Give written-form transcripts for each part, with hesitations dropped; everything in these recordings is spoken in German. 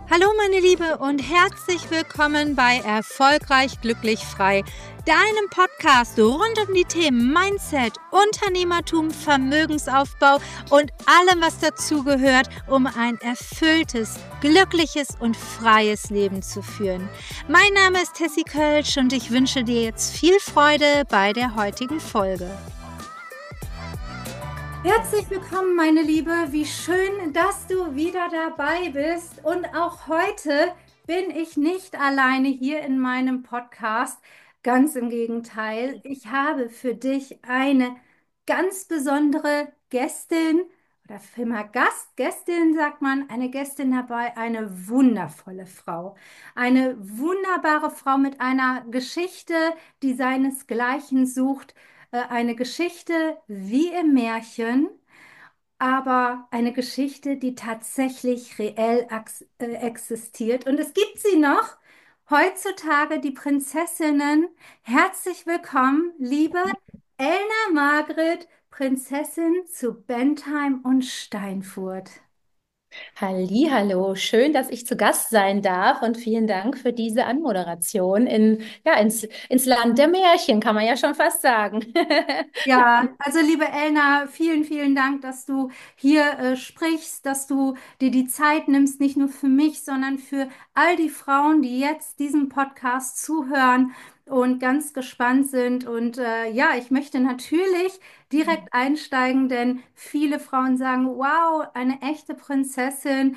Hallo meine Liebe und herzlich willkommen bei Erfolgreich Glücklich Frei, deinem Podcast rund um die Themen Mindset, Unternehmertum, Vermögensaufbau und allem, was dazugehört, um ein erfülltes, glückliches und freies Leben zu führen. Mein Name ist Tessie Kölsch und ich wünsche dir jetzt viel Freude bei der heutigen Folge. Herzlich willkommen, meine Liebe. Wie schön, dass du wieder dabei bist. Und auch heute bin ich nicht alleine hier in meinem Podcast. Ganz im Gegenteil. Ich habe für dich eine ganz besondere Gästin oder vielmehr Gästin sagt man, eine Gästin dabei, eine wundervolle Frau. Eine wunderbare Frau mit einer Geschichte, die seinesgleichen sucht. Eine Geschichte wie im Märchen, aber eine Geschichte, die tatsächlich reell existiert. Und es gibt sie noch heutzutage, die Prinzessinnen. Herzlich willkommen, liebe Elna Margret, Prinzessin zu Bentheim und Steinfurt. Hallihallo, schön, dass ich zu Gast sein darf und vielen Dank für diese Anmoderation ins Land der Märchen, kann man ja schon fast sagen. Ja, also liebe Elna, vielen, vielen Dank, dass du hier sprichst, dass du dir die Zeit nimmst, nicht nur für mich, sondern für all die Frauen, die jetzt diesem Podcast zuhören und ganz gespannt sind. Und ja, ich möchte natürlich direkt einsteigen, denn viele Frauen sagen, wow, eine echte Prinzessin.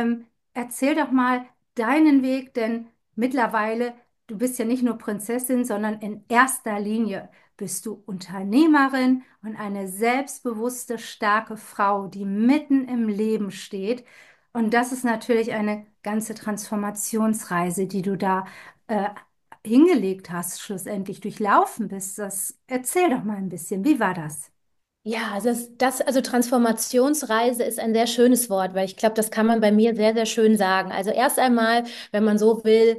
Erzähl doch mal deinen Weg, denn mittlerweile, du bist ja nicht nur Prinzessin, sondern in erster Linie bist du Unternehmerin und eine selbstbewusste, starke Frau, die mitten im Leben steht. Und das ist natürlich eine ganze Transformationsreise, die du da äh, hingelegt hast, schlussendlich durchlaufen bist. Das erzähl doch mal ein bisschen. Wie war das? Ja, also Transformationsreise ist ein sehr schönes Wort, weil ich glaube, das kann man bei mir sehr, sehr schön sagen. Also erst einmal, wenn man so will,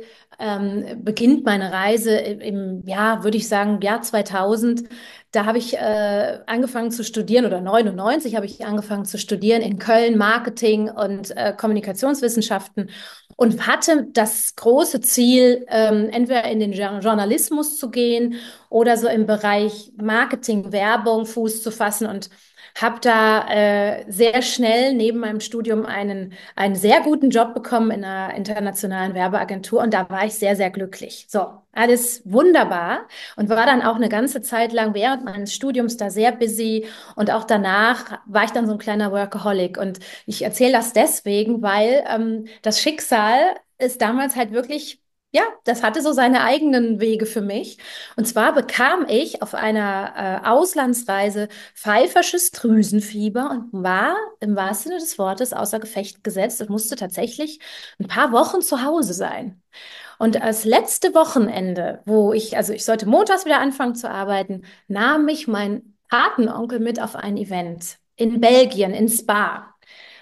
beginnt meine Reise im Jahr, würde ich sagen, Jahr 2000. Da habe ich angefangen zu studieren oder 99 habe ich angefangen zu studieren in Köln Marketing und Kommunikationswissenschaften und hatte das große Ziel, entweder in den Journalismus zu gehen oder so im Bereich Marketing, Werbung Fuß zu fassen und habe da sehr schnell neben meinem Studium einen sehr guten Job bekommen in einer internationalen Werbeagentur und da war ich sehr, sehr glücklich. So, alles wunderbar und war dann auch eine ganze Zeit lang während meines Studiums da sehr busy und auch danach war ich dann so ein kleiner Workaholic und ich erzähle das deswegen, weil das Schicksal ist damals halt wirklich ja, das hatte so seine eigenen Wege für mich. Und zwar bekam ich auf einer Auslandsreise pfeifersches Drüsenfieber und war im wahrsten Sinne des Wortes außer Gefecht gesetzt und musste tatsächlich ein paar Wochen zu Hause sein. Und als letzte Wochenende, also ich sollte montags wieder anfangen zu arbeiten, nahm mich mein Patenonkel mit auf ein Event in Belgien, in Spa.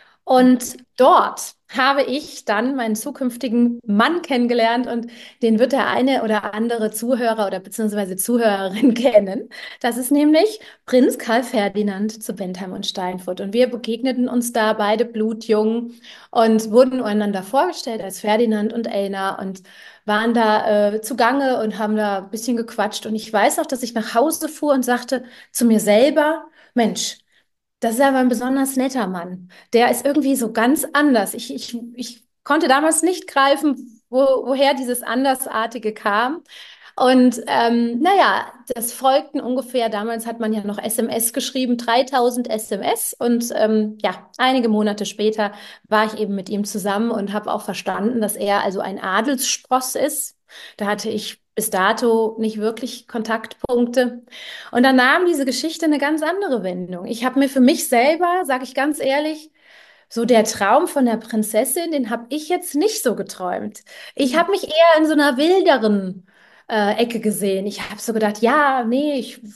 Und dort habe ich dann meinen zukünftigen Mann kennengelernt und den wird der eine oder andere Zuhörer oder beziehungsweise Zuhörerin kennen. Das ist nämlich Prinz Karl Ferdinand zu Bentheim und Steinfurt. Und wir begegneten uns da beide blutjung und wurden einander vorgestellt als Ferdinand und Elna und waren da zugange und haben da ein bisschen gequatscht. Und ich weiß auch, dass ich nach Hause fuhr und sagte zu mir selber, Mensch, das ist aber ein besonders netter Mann. Der ist irgendwie so ganz anders. Ich konnte damals nicht greifen, woher dieses Andersartige kam. Und naja, das folgten ungefähr, damals hat man ja noch SMS geschrieben, 3000 SMS. Und ja, einige Monate später war ich eben mit ihm zusammen und habe auch verstanden, dass er also ein Adelsspross ist. Da hatte ich bis dato nicht wirklich Kontaktpunkte. Und dann nahm diese Geschichte eine ganz andere Wendung. Ich habe mir für mich selber, sage ich ganz ehrlich, so der Traum von der Prinzessin, den habe ich jetzt nicht so geträumt. Ich habe mich eher in so einer wilderen Ecke gesehen. Ich habe so gedacht, ja, nee,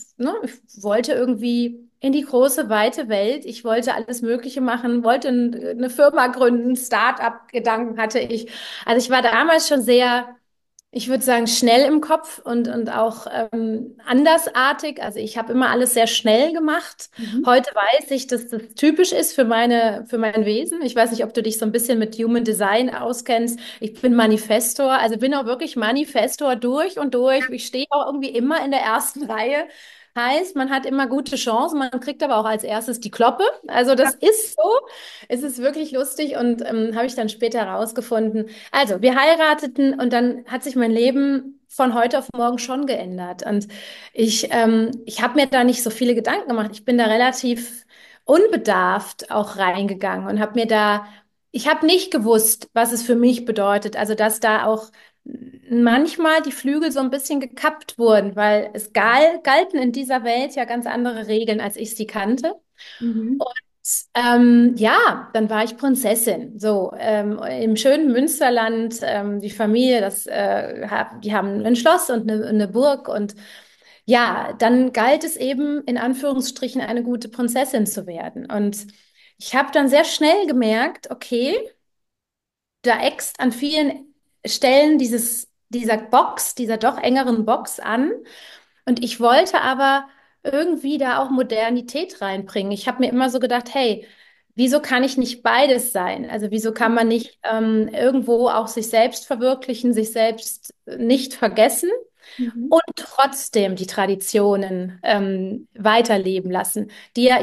ich wollte irgendwie in die große, weite Welt. Ich wollte alles Mögliche machen, wollte eine Firma gründen, Start-up-Gedanken hatte ich. Also ich war damals schon sehr Ich würde sagen, schnell im Kopf und auch andersartig. Also ich habe immer alles sehr schnell gemacht. Mhm. Heute weiß ich, dass das typisch ist für mein Wesen. Ich weiß nicht, ob du dich so ein bisschen mit Human Design auskennst. Ich bin Manifestor, also bin auch wirklich Manifestor durch und durch. Ich stehe auch irgendwie immer in der ersten Reihe. Heißt, man hat immer gute Chancen, man kriegt aber auch als erstes die Kloppe. Also das ist so. Es ist wirklich lustig und habe ich dann später herausgefunden. Also, wir heirateten und dann hat sich mein Leben von heute auf morgen schon geändert. Und ich habe mir da nicht so viele Gedanken gemacht. Ich bin da relativ unbedarft auch reingegangen und ich habe nicht gewusst, was es für mich bedeutet. Also, dass da auch manchmal die Flügel so ein bisschen gekappt wurden, weil galten in dieser Welt ja ganz andere Regeln, als ich sie kannte. Mhm. Ja, dann war ich Prinzessin. So, im schönen Münsterland, die Familie, die haben ein Schloss und eine Burg und ja, dann galt es eben in Anführungsstrichen eine gute Prinzessin zu werden. Und ich habe dann sehr schnell gemerkt, okay, da äxt an vielen Stellen dieser doch engeren Box an. Und ich wollte aber irgendwie da auch Modernität reinbringen. Ich habe mir immer so gedacht, hey, wieso kann ich nicht beides sein? Also wieso kann man nicht irgendwo auch sich selbst verwirklichen, sich selbst nicht vergessen Mhm. und trotzdem die Traditionen weiterleben lassen, die ja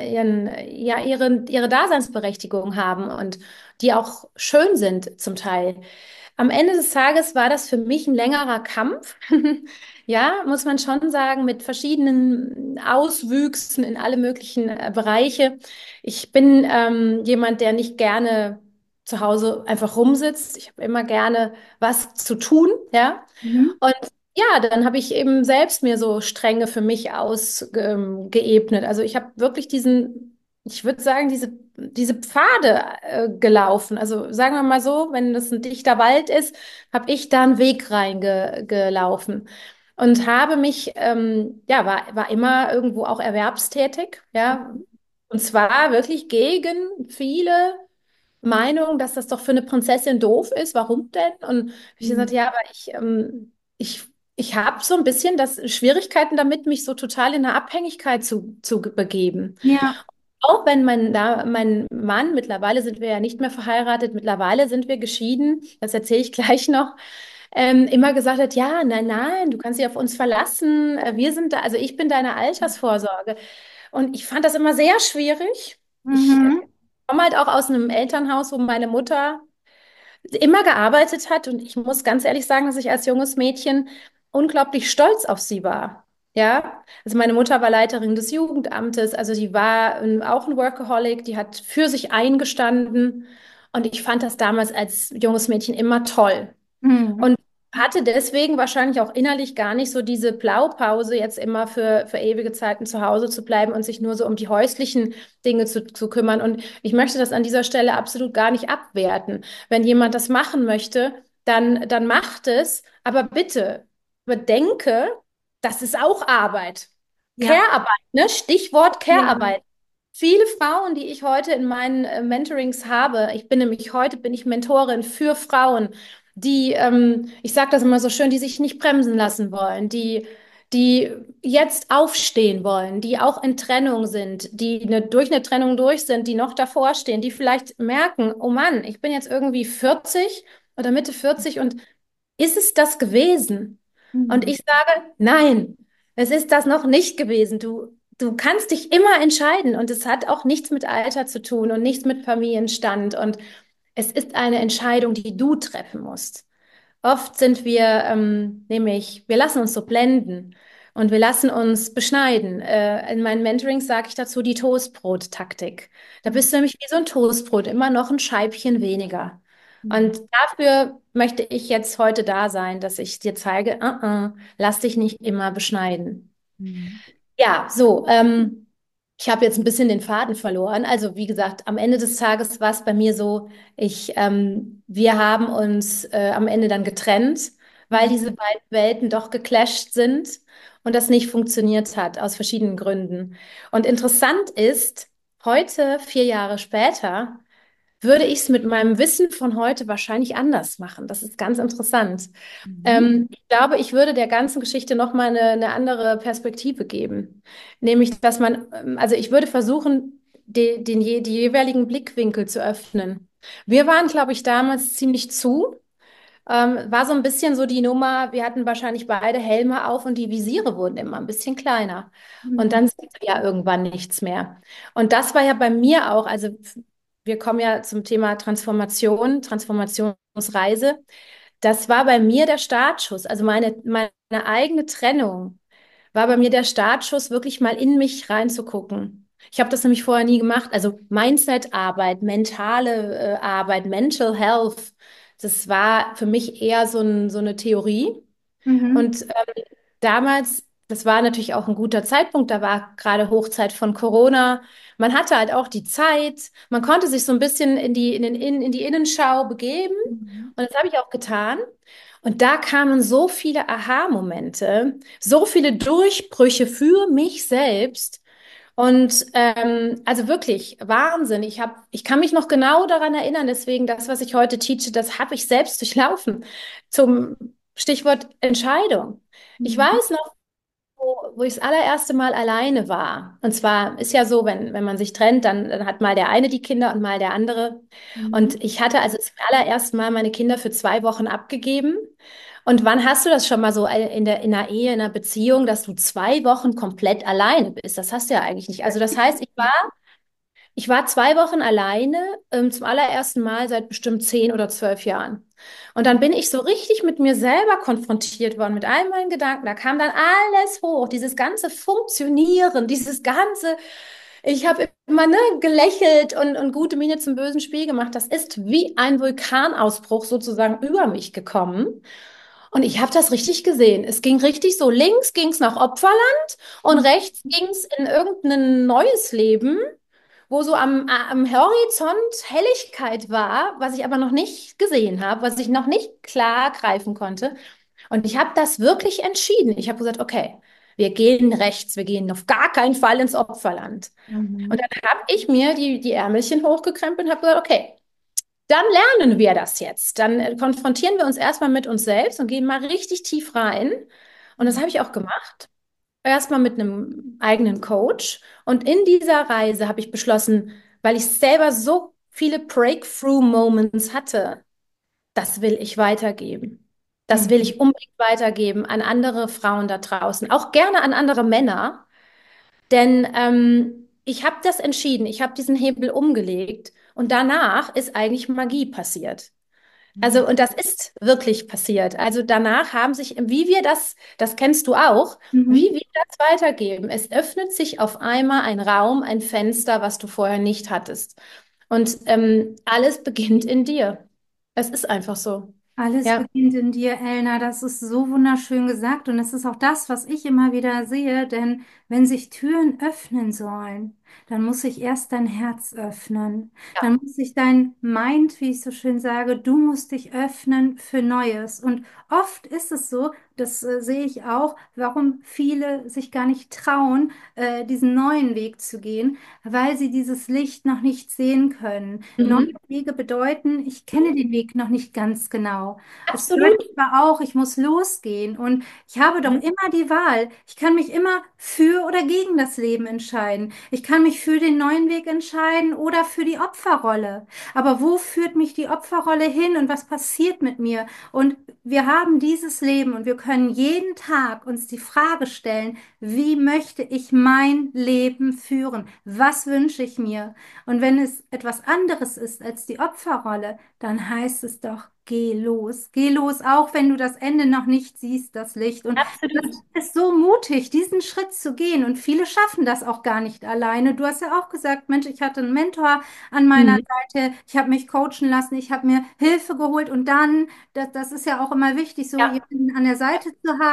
ihre Daseinsberechtigung haben und die auch schön sind zum Teil. Am Ende des Tages war das für mich ein längerer Kampf. Ja, muss man schon sagen, mit verschiedenen Auswüchsen in alle möglichen Bereiche. Ich bin jemand, der nicht gerne zu Hause einfach rumsitzt. Ich habe immer gerne was zu tun, ja. Mhm. Und ja, dann habe ich eben selbst mir so Stränge für mich ausgeebnet. Also ich habe wirklich ich würde sagen, diese Pfade gelaufen. Also sagen wir mal so, wenn das ein dichter Wald ist, habe ich da einen Weg reingelaufen und habe mich, ja, war immer irgendwo auch erwerbstätig, ja. Und zwar wirklich gegen viele Meinungen, dass das doch für eine Prinzessin doof ist. Warum denn? Und ich gesagt, Mhm. ja, aber ich, ich habe so ein bisschen Schwierigkeiten damit, mich so total in eine Abhängigkeit zu begeben. Ja. Auch wenn mein Mann, mittlerweile sind wir ja nicht mehr verheiratet, mittlerweile sind wir geschieden, das erzähle ich gleich noch, immer gesagt hat, ja, nein, nein, du kannst dich auf uns verlassen, wir sind da, also ich bin deine Altersvorsorge. Und ich fand das immer sehr schwierig. Ich Mhm. komme halt auch aus einem Elternhaus, wo meine Mutter immer gearbeitet hat und ich muss ganz ehrlich sagen, dass ich als junges Mädchen unglaublich stolz auf sie war. Ja, also meine Mutter war Leiterin des Jugendamtes, also die war auch ein Workaholic, die hat für sich eingestanden und ich fand das damals als junges Mädchen immer toll. Mhm. Und hatte deswegen wahrscheinlich auch innerlich gar nicht so diese Blaupause, jetzt immer für ewige Zeiten zu Hause zu bleiben und sich nur so um die häuslichen Dinge zu kümmern. Und ich möchte das an dieser Stelle absolut gar nicht abwerten. Wenn jemand das machen möchte, dann macht es. Aber bitte bedenke, das ist auch Arbeit. Ja. Care-Arbeit, ne? Stichwort Ja. Care-Arbeit. Viele Frauen, die ich heute in meinen Mentorings habe, heute bin ich Mentorin für Frauen, die, ich sage das immer so schön, die sich nicht bremsen lassen wollen, die jetzt aufstehen wollen, die auch in Trennung sind, durch eine Trennung durch sind, die noch davor stehen, die vielleicht merken, oh Mann, ich bin jetzt irgendwie 40 oder Mitte 40 und ist es das gewesen? Und Mhm. ich sage, nein, es ist das noch nicht gewesen. Du kannst dich immer entscheiden und es hat auch nichts mit Alter zu tun und nichts mit Familienstand und es ist eine Entscheidung, die du treffen musst. Oft sind wir nämlich, wir lassen uns so blenden und wir lassen uns beschneiden. In meinen Mentorings sage ich dazu die Toastbrot-Taktik. Da bist du nämlich wie so ein Toastbrot, immer noch ein Scheibchen weniger. Mhm. Und dafür möchte ich jetzt heute da sein, dass ich dir zeige, lass dich nicht immer beschneiden. Mhm. Ja, so, ich habe jetzt ein bisschen den Faden verloren. Also, wie gesagt, am Ende des Tages war es bei mir so, wir haben uns am Ende dann getrennt, weil Mhm. diese beiden Welten doch geclasht sind und das nicht funktioniert hat, aus verschiedenen Gründen. Und interessant ist, heute, 4 Jahre später, würde ich es mit meinem Wissen von heute wahrscheinlich anders machen. Das ist ganz interessant. Mhm. Ich glaube, ich würde der ganzen Geschichte nochmal eine andere Perspektive geben. Nämlich, dass also ich würde versuchen, die jeweiligen Blickwinkel zu öffnen. Wir waren, glaube ich, damals ziemlich zu. War so ein bisschen so die Nummer, wir hatten wahrscheinlich beide Helme auf und die Visiere wurden immer ein bisschen kleiner. Und Mhm. dann sieht man ja irgendwann nichts mehr. Und das war ja bei mir auch, also wir kommen ja zum Thema Transformation, Transformationsreise. Das war bei mir der Startschuss, also meine eigene Trennung war bei mir der Startschuss, wirklich mal in mich reinzugucken. Ich habe das nämlich vorher nie gemacht. Also Mindset-Arbeit, mentale Arbeit, Mental Health, das war für mich eher so eine Theorie. Mhm. Und damals, das war natürlich auch ein guter Zeitpunkt, da war gerade Hochzeit von Corona. Man hatte halt auch die Zeit, man konnte sich so ein bisschen in die Innenschau begeben. Mhm. Und das habe ich auch getan. Und da kamen so viele Aha-Momente, so viele Durchbrüche für mich selbst. Und also wirklich Wahnsinn. Ich kann mich noch genau daran erinnern, deswegen das, was ich heute teache, das habe ich selbst durchlaufen. Zum Stichwort Entscheidung. Ich Mhm. weiß noch, wo ich das allererste Mal alleine war. Und zwar ist ja so, wenn man sich trennt, dann hat mal der eine die Kinder und mal der andere. Mhm. Und ich hatte also zum allerersten Mal meine Kinder für 2 Wochen abgegeben. Und wann hast du das schon mal so in einer Ehe, in einer Beziehung, dass du 2 Wochen komplett alleine bist? Das hast du ja eigentlich nicht. Also das heißt, ich war 2 Wochen alleine, zum allerersten Mal seit bestimmt 10 oder 12 Jahren. Und dann bin ich so richtig mit mir selber konfrontiert worden, mit all meinen Gedanken. Da kam dann alles hoch, dieses ganze Funktionieren, dieses ganze, ich habe immer ne, gelächelt und gute Miene zum bösen Spiel gemacht. Das ist wie ein Vulkanausbruch sozusagen über mich gekommen. Und ich habe das richtig gesehen. Es ging richtig so, links ging es nach Opferland und Mhm. rechts ging es in irgendein neues Leben, wo so am Horizont Helligkeit war, was ich aber noch nicht gesehen habe, was ich noch nicht klar greifen konnte. Und ich habe das wirklich entschieden. Ich habe gesagt, okay, wir gehen rechts, wir gehen auf gar keinen Fall ins Opferland. Und Mhm. dann habe ich mir die Ärmelchen hochgekrempelt und habe gesagt, okay, dann lernen wir das jetzt. Dann konfrontieren wir uns erstmal mit uns selbst und gehen mal richtig tief rein. Und das Mhm. habe ich auch gemacht. Erstmal mit einem eigenen Coach. Und in dieser Reise habe ich beschlossen, weil ich selber so viele Breakthrough-Moments hatte, das will ich weitergeben. Das will Mhm. ich unbedingt weitergeben an andere Frauen da draußen, auch gerne an andere Männer. Denn ich habe das entschieden, ich habe diesen Hebel umgelegt und danach ist eigentlich Magie passiert. Mhm. Also, und das ist wirklich passiert. Also danach haben sich, wie wir das kennst du auch, Mhm. wie wir das weitergeben. Es öffnet sich auf einmal ein Raum, ein Fenster, was du vorher nicht hattest. Und alles beginnt in dir. Es ist einfach so. Alles Ja, beginnt in dir, Elna. Das ist so wunderschön gesagt. Und es ist auch das, was ich immer wieder sehe. Denn wenn sich Türen öffnen sollen, dann muss sich erst dein Herz öffnen. Dann muss sich dein Mind, wie ich so schön sage, du musst dich öffnen für Neues. Und oft ist es so, das sehe ich auch, warum viele sich gar nicht trauen, diesen neuen Weg zu gehen, weil sie dieses Licht noch nicht sehen können. Neue mhm. Wege bedeuten, ich kenne den Weg noch nicht ganz genau. Es bedeutet Absolut. aber auch, ich muss losgehen und ich habe doch Mhm. immer die Wahl. Ich kann mich immer für oder gegen das Leben entscheiden. Ich kann mich für den neuen Weg entscheiden oder für die Opferrolle. Aber wo führt mich die Opferrolle hin und was passiert mit mir? Und wir haben dieses Leben und wir können jeden Tag uns die Frage stellen, wie möchte ich mein Leben führen? Was wünsche ich mir? Und wenn es etwas anderes ist als die Opferrolle, dann heißt es doch, geh los. Geh los, auch wenn du das Ende noch nicht siehst, das Licht. Und das Absolut. ist so mutig, diesen Schritt zu gehen. Und viele schaffen das auch gar nicht alleine. Du hast ja auch gesagt, Mensch, ich hatte einen Mentor an meiner Mhm. Seite, ich habe mich coachen lassen, ich habe mir Hilfe geholt und dann, das ist ja auch immer wichtig, so Ja. jemanden an der Seite zu haben.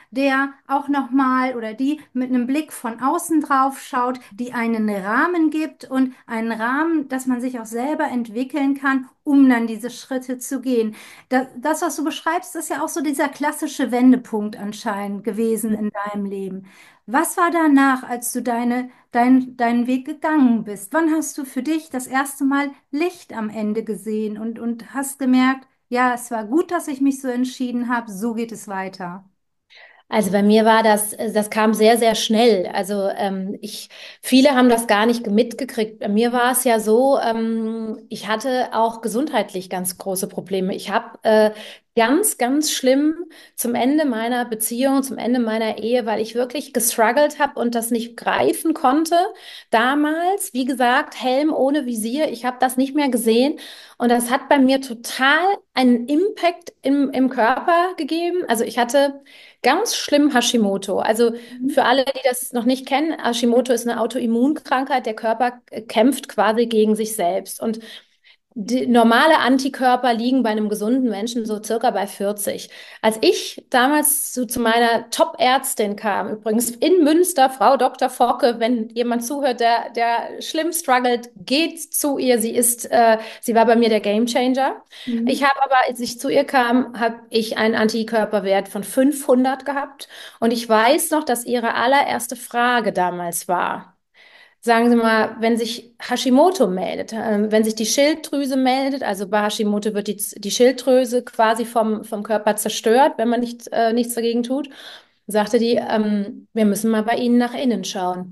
der auch nochmal oder die mit einem Blick von außen drauf schaut, die einen Rahmen gibt und einen Rahmen, dass man sich auch selber entwickeln kann, um dann diese Schritte zu gehen. Das, was du beschreibst, ist ja auch so dieser klassische Wendepunkt anscheinend gewesen in deinem Leben. Was war danach, als du deinen Weg gegangen bist? Wann hast du für dich das erste Mal Licht am Ende gesehen und hast gemerkt, ja, es war gut, dass ich mich so entschieden habe, so geht es weiter? Also bei mir war das kam sehr, sehr schnell. Also viele haben das gar nicht mitgekriegt. Bei mir war es ja so, ich hatte auch gesundheitlich ganz große Probleme. Ich habe ganz, ganz schlimm zum Ende meiner Beziehung, zum Ende meiner Ehe, weil ich wirklich gestruggelt habe und das nicht greifen konnte. Damals, wie gesagt, Helm ohne Visier, ich habe das nicht mehr gesehen. Und das hat bei mir total einen Impact im Körper gegeben. Also ich hatte ganz schlimm Hashimoto. Also Mhm. für alle, die das noch nicht kennen, Hashimoto ist eine Autoimmunkrankheit. Der Körper kämpft quasi gegen sich selbst. Und die normale Antikörper liegen bei einem gesunden Menschen so circa bei 40. Als ich damals zu meiner Top-Ärztin kam, übrigens in Münster, Frau Dr. Forke, wenn jemand zuhört, der schlimm struggelt, geht zu ihr. Sie war bei mir der Gamechanger. Ich Mhm. habe aber, als ich zu ihr kam, habe ich einen Antikörperwert von 500 gehabt. Und ich weiß noch, dass ihre allererste Frage damals war: Sagen Sie mal, wenn sich Hashimoto meldet, wenn sich die Schilddrüse meldet, also bei Hashimoto wird die Schilddrüse quasi vom Körper zerstört, wenn man nichts dagegen tut, sagte die, wir müssen mal bei Ihnen nach innen schauen.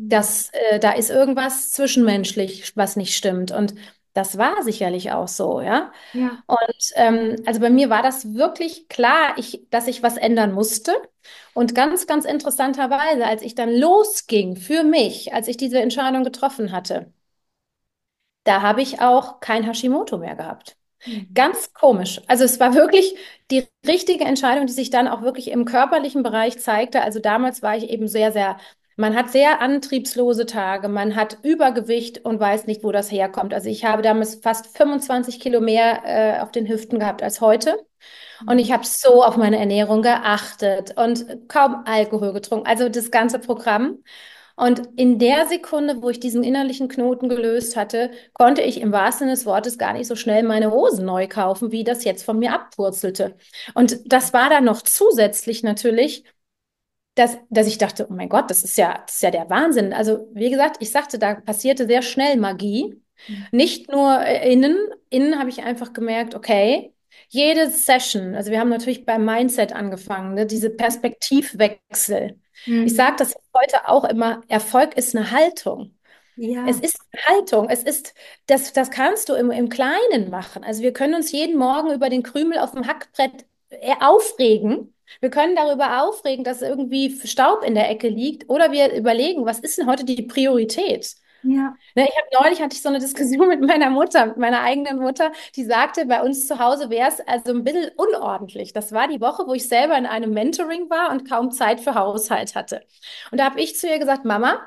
Da ist irgendwas zwischenmenschlich, was nicht stimmt. Und das war sicherlich auch so, ja. Ja, Und also bei mir war das wirklich klar, dass ich was ändern musste. Und ganz, ganz interessanterweise, als ich dann losging für mich, als ich diese Entscheidung getroffen hatte, da habe ich auch kein Hashimoto mehr gehabt. mhm. Ganz komisch. Also es war wirklich die richtige Entscheidung, die sich dann auch wirklich im körperlichen Bereich zeigte. Also damals war ich eben man hat sehr antriebslose Tage, man hat Übergewicht und weiß nicht, wo das herkommt. Also ich habe damals fast 25 Kilo mehr auf den Hüften gehabt als heute. Und Mhm. ich habe so auf meine Ernährung geachtet und kaum Alkohol getrunken. Also das ganze Programm. Und in der Sekunde, wo ich diesen innerlichen Knoten gelöst hatte, konnte ich im wahrsten Sinne des Wortes gar nicht so schnell meine Hosen neu kaufen, wie das jetzt von mir abpurzelte. Und das war dann noch zusätzlich natürlich, dass ich dachte, oh mein Gott, das ist ja der Wahnsinn. Also, wie gesagt, ich sagte, da passierte sehr schnell Magie. Nicht nur innen habe ich einfach gemerkt, okay, jede Session, also wir haben natürlich beim Mindset angefangen, ne, diese Perspektivwechsel. Ich Mhm. sage das heute auch immer, Erfolg ist eine Haltung. Es Ja, ist Haltung. Das kannst du im Kleinen machen. Also wir können uns jeden Morgen über den Krümel auf dem Hackbrett aufregen. Wir können darüber aufregen, dass irgendwie Staub in der Ecke liegt. Oder wir überlegen, was ist denn heute die Priorität? ja, Ne, neulich hatte ich so eine Diskussion mit meiner Mutter, mit meiner eigenen Mutter, die sagte, bei uns zu Hause wäre es also ein bisschen unordentlich. Das war die Woche, wo ich selber in einem Mentoring war und kaum Zeit für Haushalt hatte. Und da habe ich zu ihr gesagt, Mama,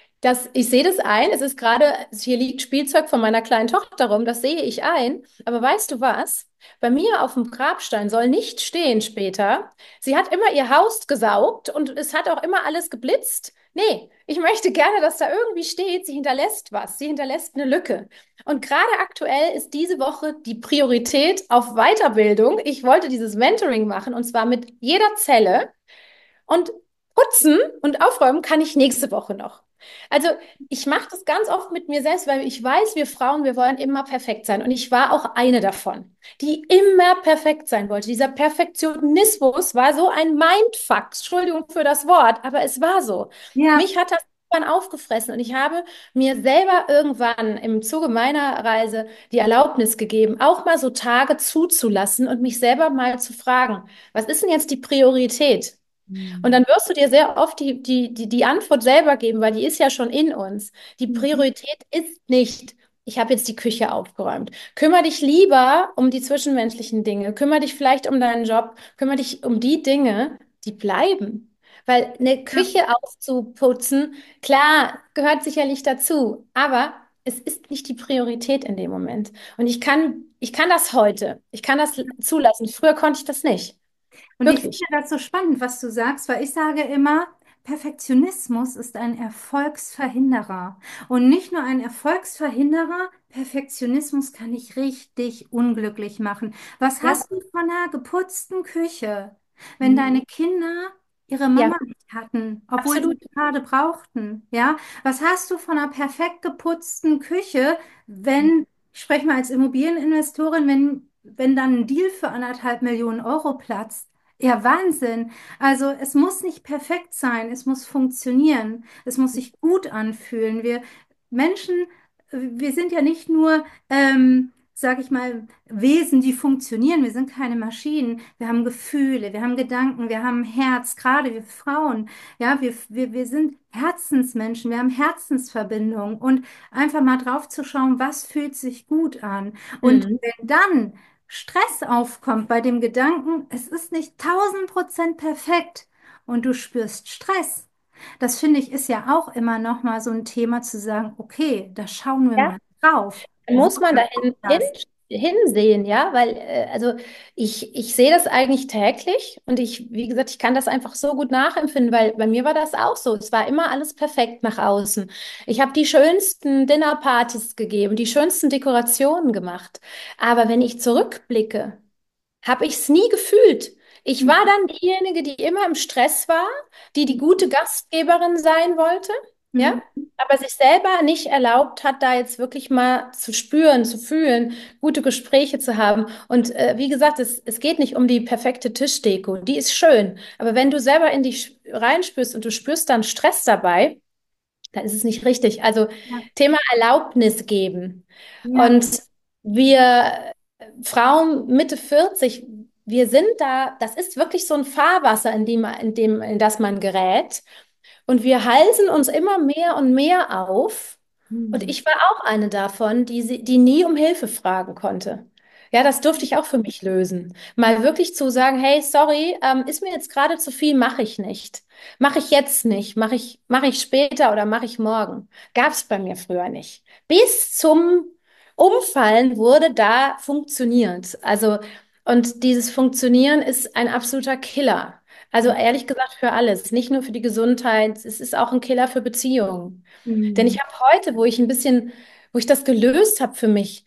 ich sehe das ein. Es ist gerade, hier liegt Spielzeug von meiner kleinen Tochter rum, das sehe ich ein. Aber weißt du was? Bei mir auf dem Grabstein soll nicht stehen später. Sie hat immer ihr Haus gesaugt und es hat auch immer alles geblitzt. Nee, ich möchte gerne, dass da irgendwie steht, sie hinterlässt was, sie hinterlässt eine Lücke. Und gerade aktuell ist diese Woche die Priorität auf Weiterbildung. Ich wollte dieses Mentoring machen und zwar mit jeder Zelle. Und putzen und aufräumen kann ich nächste Woche noch. Also ich mache das ganz oft mit mir selbst, weil ich weiß, wir Frauen, wir wollen immer perfekt sein. Und ich war auch eine davon, die immer perfekt sein wollte. Dieser Perfektionismus war so ein Mindfuck. Entschuldigung für das Wort, aber es war so. ja. Mich hat das irgendwann aufgefressen und ich habe mir selber irgendwann im Zuge meiner Reise die Erlaubnis gegeben, auch mal so Tage zuzulassen und mich selber mal zu fragen, was ist denn jetzt die Priorität? Und Mhm. dann wirst du dir sehr oft die Antwort selber geben, weil die ist ja schon in uns. Die Mhm. Priorität ist nicht, ich habe jetzt die Küche aufgeräumt. Kümmere dich lieber um die zwischenmenschlichen Dinge. Kümmere dich vielleicht um deinen Job. Kümmere dich um die Dinge, die bleiben. Weil eine Ja. Küche aufzuputzen, klar, gehört sicherlich dazu. Aber es ist nicht die Priorität in dem Moment. Und ich kann das heute. Ich kann das zulassen. Früher konnte ich das nicht. Und ich finde Wirklich. das so spannend, was du sagst, weil ich sage immer, Perfektionismus ist ein Erfolgsverhinderer. Und nicht nur ein Erfolgsverhinderer, Perfektionismus kann dich richtig unglücklich machen. Was Ja. hast du von einer geputzten Küche, wenn Mhm. deine Kinder ihre Ja, Mama nicht hatten, obwohl sie absolut. sie gerade brauchten? Ja? Was hast du von einer perfekt geputzten Küche, wenn, ich spreche mal als Immobilieninvestorin, wenn dann ein Deal für 1,5 Millionen Euro platzt? Ja, Wahnsinn. Also es muss nicht perfekt sein, es muss funktionieren, es muss sich gut anfühlen. Wir Menschen, wir sind ja nicht nur, sag ich mal, Wesen, die funktionieren. Wir sind keine Maschinen. Wir haben Gefühle, wir haben Gedanken, wir haben ein Herz, gerade wir Frauen. Ja, wir sind Herzensmenschen, wir haben Herzensverbindungen und einfach mal drauf zu schauen, was fühlt sich gut an. Und Mhm. wenn dann Stress aufkommt bei dem Gedanken, es ist nicht 1000% perfekt und du spürst Stress. Das finde ich ist ja auch immer noch mal so ein Thema zu sagen, okay, da schauen wir Ja. mal drauf. Muss man Woher kommt dahin das? hinsehen, ja, weil also ich sehe das eigentlich täglich und wie gesagt, ich kann das einfach so gut nachempfinden, weil bei mir war das auch so. Es war immer alles perfekt nach außen. Ich habe die schönsten Dinnerpartys gegeben, die schönsten Dekorationen gemacht. Aber wenn ich zurückblicke, habe ich es nie gefühlt. Ich war dann diejenige, die immer im Stress war, die die gute Gastgeberin sein wollte, ja, Mhm. aber sich selber nicht erlaubt hat, da jetzt wirklich mal zu spüren, zu fühlen, gute Gespräche zu haben. Und wie gesagt, es geht nicht um die perfekte Tischdeko, die ist schön, aber wenn du selber in dich reinspürst und du spürst dann Stress dabei, dann ist es nicht richtig. Also Ja, Thema Erlaubnis geben. ja, Und wir Frauen Mitte 40, wir sind da, das ist wirklich so ein Fahrwasser, in das man gerät. Und wir halsen uns immer mehr und mehr auf. Und mhm. ich war auch eine davon, die nie um Hilfe fragen konnte. Ja, das durfte ich auch für mich lösen. Mal Ja, wirklich zu sagen, hey, sorry, ist mir jetzt gerade zu viel, mache ich nicht. Mache ich jetzt nicht, mache ich später oder mache ich morgen. Gab es bei mir früher nicht. Bis zum Umfallen wurde da funktioniert. Also, und dieses Funktionieren ist ein absoluter Killer. Also ehrlich gesagt für alles, nicht nur für die Gesundheit, es ist auch ein Killer für Beziehungen. Denn mhm. ich habe heute, wo ich das gelöst habe für mich,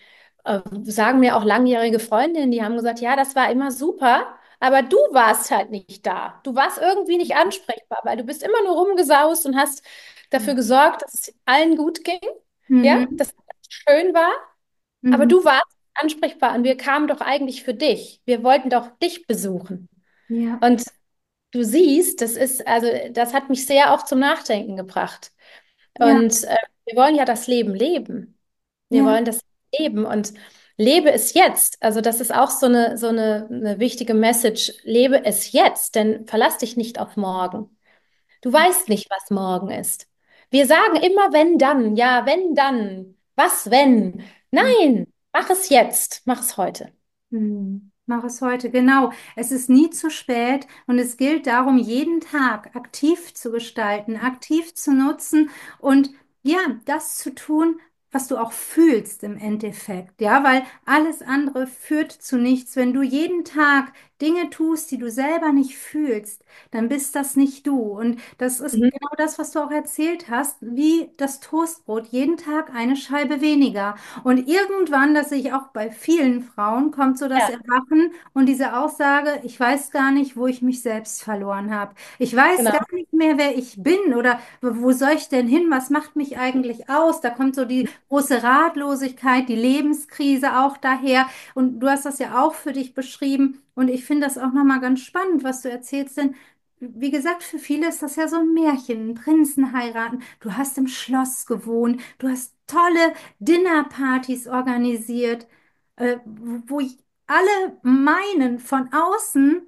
sagen mir auch langjährige Freundinnen, die haben gesagt, ja, das war immer super, aber du warst halt nicht da. Du warst irgendwie nicht ansprechbar, weil du bist immer nur rumgesaust und hast dafür gesorgt, dass es allen gut ging, ja, Mhm. dass es schön war, aber Mhm. du warst ansprechbar und wir kamen doch eigentlich für dich. Wir wollten doch dich besuchen. Ja, Und du siehst, also das hat mich sehr auch zum Nachdenken gebracht. ja, Und wir wollen ja das Leben leben. Wir ja. wollen das leben und lebe es jetzt. Also das ist auch eine wichtige Message. Lebe es jetzt, denn verlass dich nicht auf morgen. Du weißt nicht, was morgen ist. Wir sagen immer, wenn dann, ja, wenn dann. Was, wenn? Nein, mach es jetzt, mach es heute. Mach es heute, genau. Es ist nie zu spät und es gilt darum, jeden Tag aktiv zu gestalten, aktiv zu nutzen und ja, das zu tun, was du auch fühlst im Endeffekt. Ja, weil alles andere führt zu nichts. Wenn du jeden Tag Dinge tust, die du selber nicht fühlst, dann bist das nicht du. Und das ist Mhm. genau das, was du auch erzählt hast, wie das Toastbrot, jeden Tag eine Scheibe weniger. Und irgendwann, das sehe ich auch bei vielen Frauen, kommt so das Ja, Erwachen und diese Aussage, ich weiß gar nicht, wo ich mich selbst verloren habe. Ich weiß gar genau. nicht mehr, wer ich bin oder wo soll ich denn hin? Was macht mich eigentlich aus? Da kommt so die große Ratlosigkeit, die Lebenskrise auch daher. Und du hast das ja auch für dich beschrieben. Und ich finde das auch nochmal ganz spannend, was du erzählst, denn wie gesagt, für viele ist das ja so ein Märchen, ein Prinzen heiraten. Du hast im Schloss gewohnt, du hast tolle Dinnerpartys organisiert, wo alle meinen von außen,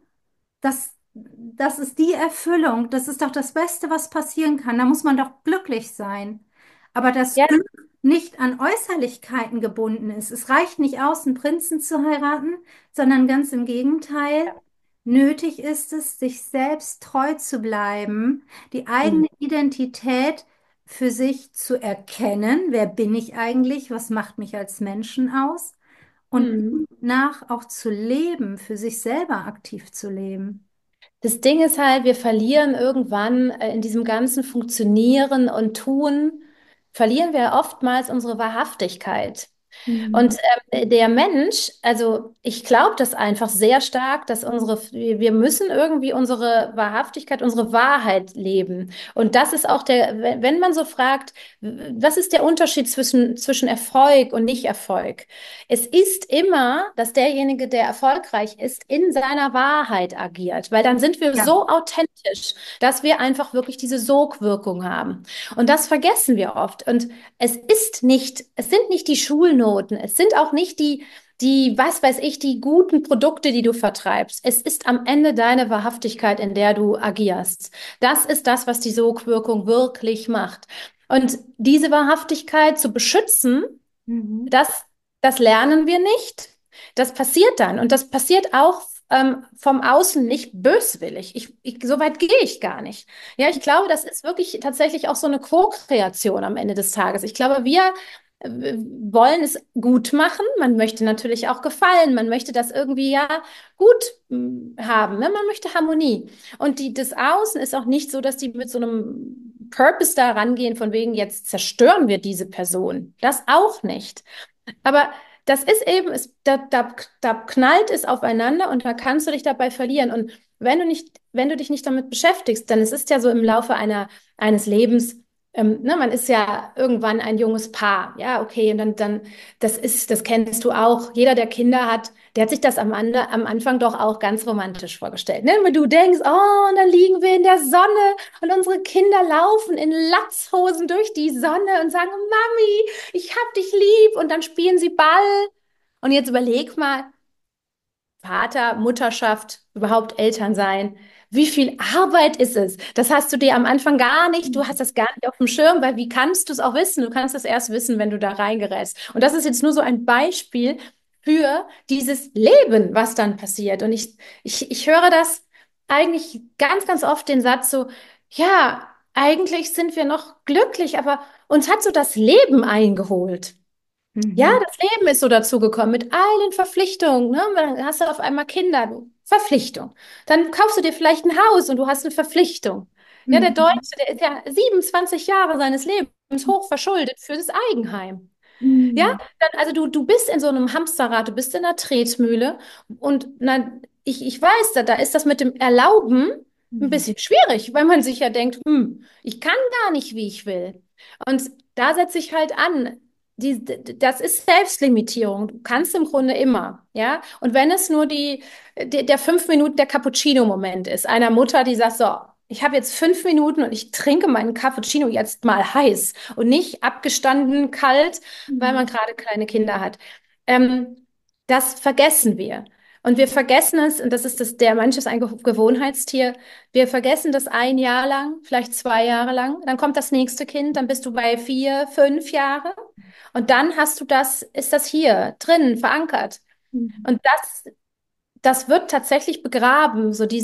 das ist die Erfüllung, das ist doch das Beste, was passieren kann. Da muss man doch glücklich sein. Aber das Ja, Glück nicht an Äußerlichkeiten gebunden ist. Es reicht nicht aus, einen Prinzen zu heiraten, sondern ganz im Gegenteil. Nötig ist es, sich selbst treu zu bleiben, die mhm. eigene Identität für sich zu erkennen. Wer bin ich eigentlich? Was macht mich als Menschen aus? und Mhm. nach auch zu leben, für sich selber aktiv zu leben. Das Ding ist halt, wir verlieren irgendwann in diesem ganzen Funktionieren und Tun, verlieren wir oftmals unsere Wahrhaftigkeit. Und Mhm. der Mensch, also ich glaube das einfach sehr stark, dass wir müssen irgendwie unsere Wahrhaftigkeit, unsere Wahrheit leben. Und das ist auch wenn man so fragt, was ist der Unterschied zwischen Erfolg und Nicht-Erfolg? Es ist immer, dass derjenige, der erfolgreich ist, in seiner Wahrheit agiert, weil dann sind wir Ja, so authentisch, dass wir einfach wirklich diese Sogwirkung haben. Und das vergessen wir oft. Und es sind nicht die Schulnoten, es sind auch nicht was weiß ich, die guten Produkte, die du vertreibst. Es ist am Ende deine Wahrhaftigkeit, in der du agierst. Das ist das, was die Sogwirkung wirklich macht. Und diese Wahrhaftigkeit zu beschützen, mhm. das, das lernen wir nicht. Das passiert dann. Und das passiert auch vom Außen nicht böswillig. So weit gehe ich gar nicht. Ja, ich glaube, das ist wirklich tatsächlich auch so eine Co-Kreation am Ende des Tages. Ich glaube, wir wollen es gut machen. Man möchte natürlich auch gefallen. Man möchte das irgendwie ja gut haben. Ne? Man möchte Harmonie. Und das Außen ist auch nicht so, dass die mit so einem Purpose da rangehen, von wegen, jetzt zerstören wir diese Person. Das auch nicht. Aber das ist eben, da knallt es aufeinander und da kannst du dich dabei verlieren. Und wenn du dich nicht damit beschäftigst, dann es ist ja so im Laufe eines Lebens, ne, man ist ja irgendwann ein junges Paar. Ja, okay, und das kennst du auch. Jeder, der Kinder hat, der hat sich das am Anfang doch auch ganz romantisch vorgestellt. Ne? Wenn du denkst, oh, und dann liegen wir in der Sonne und unsere Kinder laufen in Latzhosen durch die Sonne und sagen, Mami, ich hab dich lieb und dann spielen sie Ball. Und jetzt überleg mal, Vater, Mutterschaft, überhaupt Eltern sein. Wie viel Arbeit ist es? Das hast du dir am Anfang gar nicht, du hast das gar nicht auf dem Schirm, weil wie kannst du es auch wissen? Du kannst es erst wissen, wenn du da reingerätst. Und das ist jetzt nur so ein Beispiel für dieses Leben, was dann passiert. Und ich höre das eigentlich ganz oft den Satz so, ja, eigentlich sind wir noch glücklich, aber uns hat so das Leben eingeholt. Ja, Mhm. das Leben ist so dazugekommen mit all den Verpflichtungen. Ne? Dann hast du auf einmal Kinder, Verpflichtung. Dann kaufst du dir vielleicht ein Haus und du hast eine Verpflichtung. Ja, der Deutsche, Mhm. der ist ja 27 Jahre seines Lebens hoch verschuldet für das Eigenheim. Ja, Mhm. also du bist in so einem Hamsterrad, du bist in einer Tretmühle und ich weiß, da ist das mit dem Erlauben ein Mhm. bisschen schwierig, weil man sich ja denkt, ich kann gar nicht, wie ich will. Und da setze ich halt an. Das ist Selbstlimitierung. Du kannst im Grunde immer, ja. Und wenn es nur der 5 Minuten der Cappuccino-Moment ist, einer Mutter, die sagt so, ich habe jetzt 5 Minuten und ich trinke meinen Cappuccino jetzt mal heiß und nicht abgestanden kalt, weil Mhm. man gerade kleine Kinder hat. Das vergessen wir. Und wir vergessen es, und der Mensch ist ein Gewohnheitstier. Wir vergessen das ein Jahr lang, vielleicht 2 Jahre lang. Dann kommt das nächste Kind, dann bist du bei 4, 5 Jahre. Und dann ist das hier drin verankert. Mhm. Und das wird tatsächlich begraben, so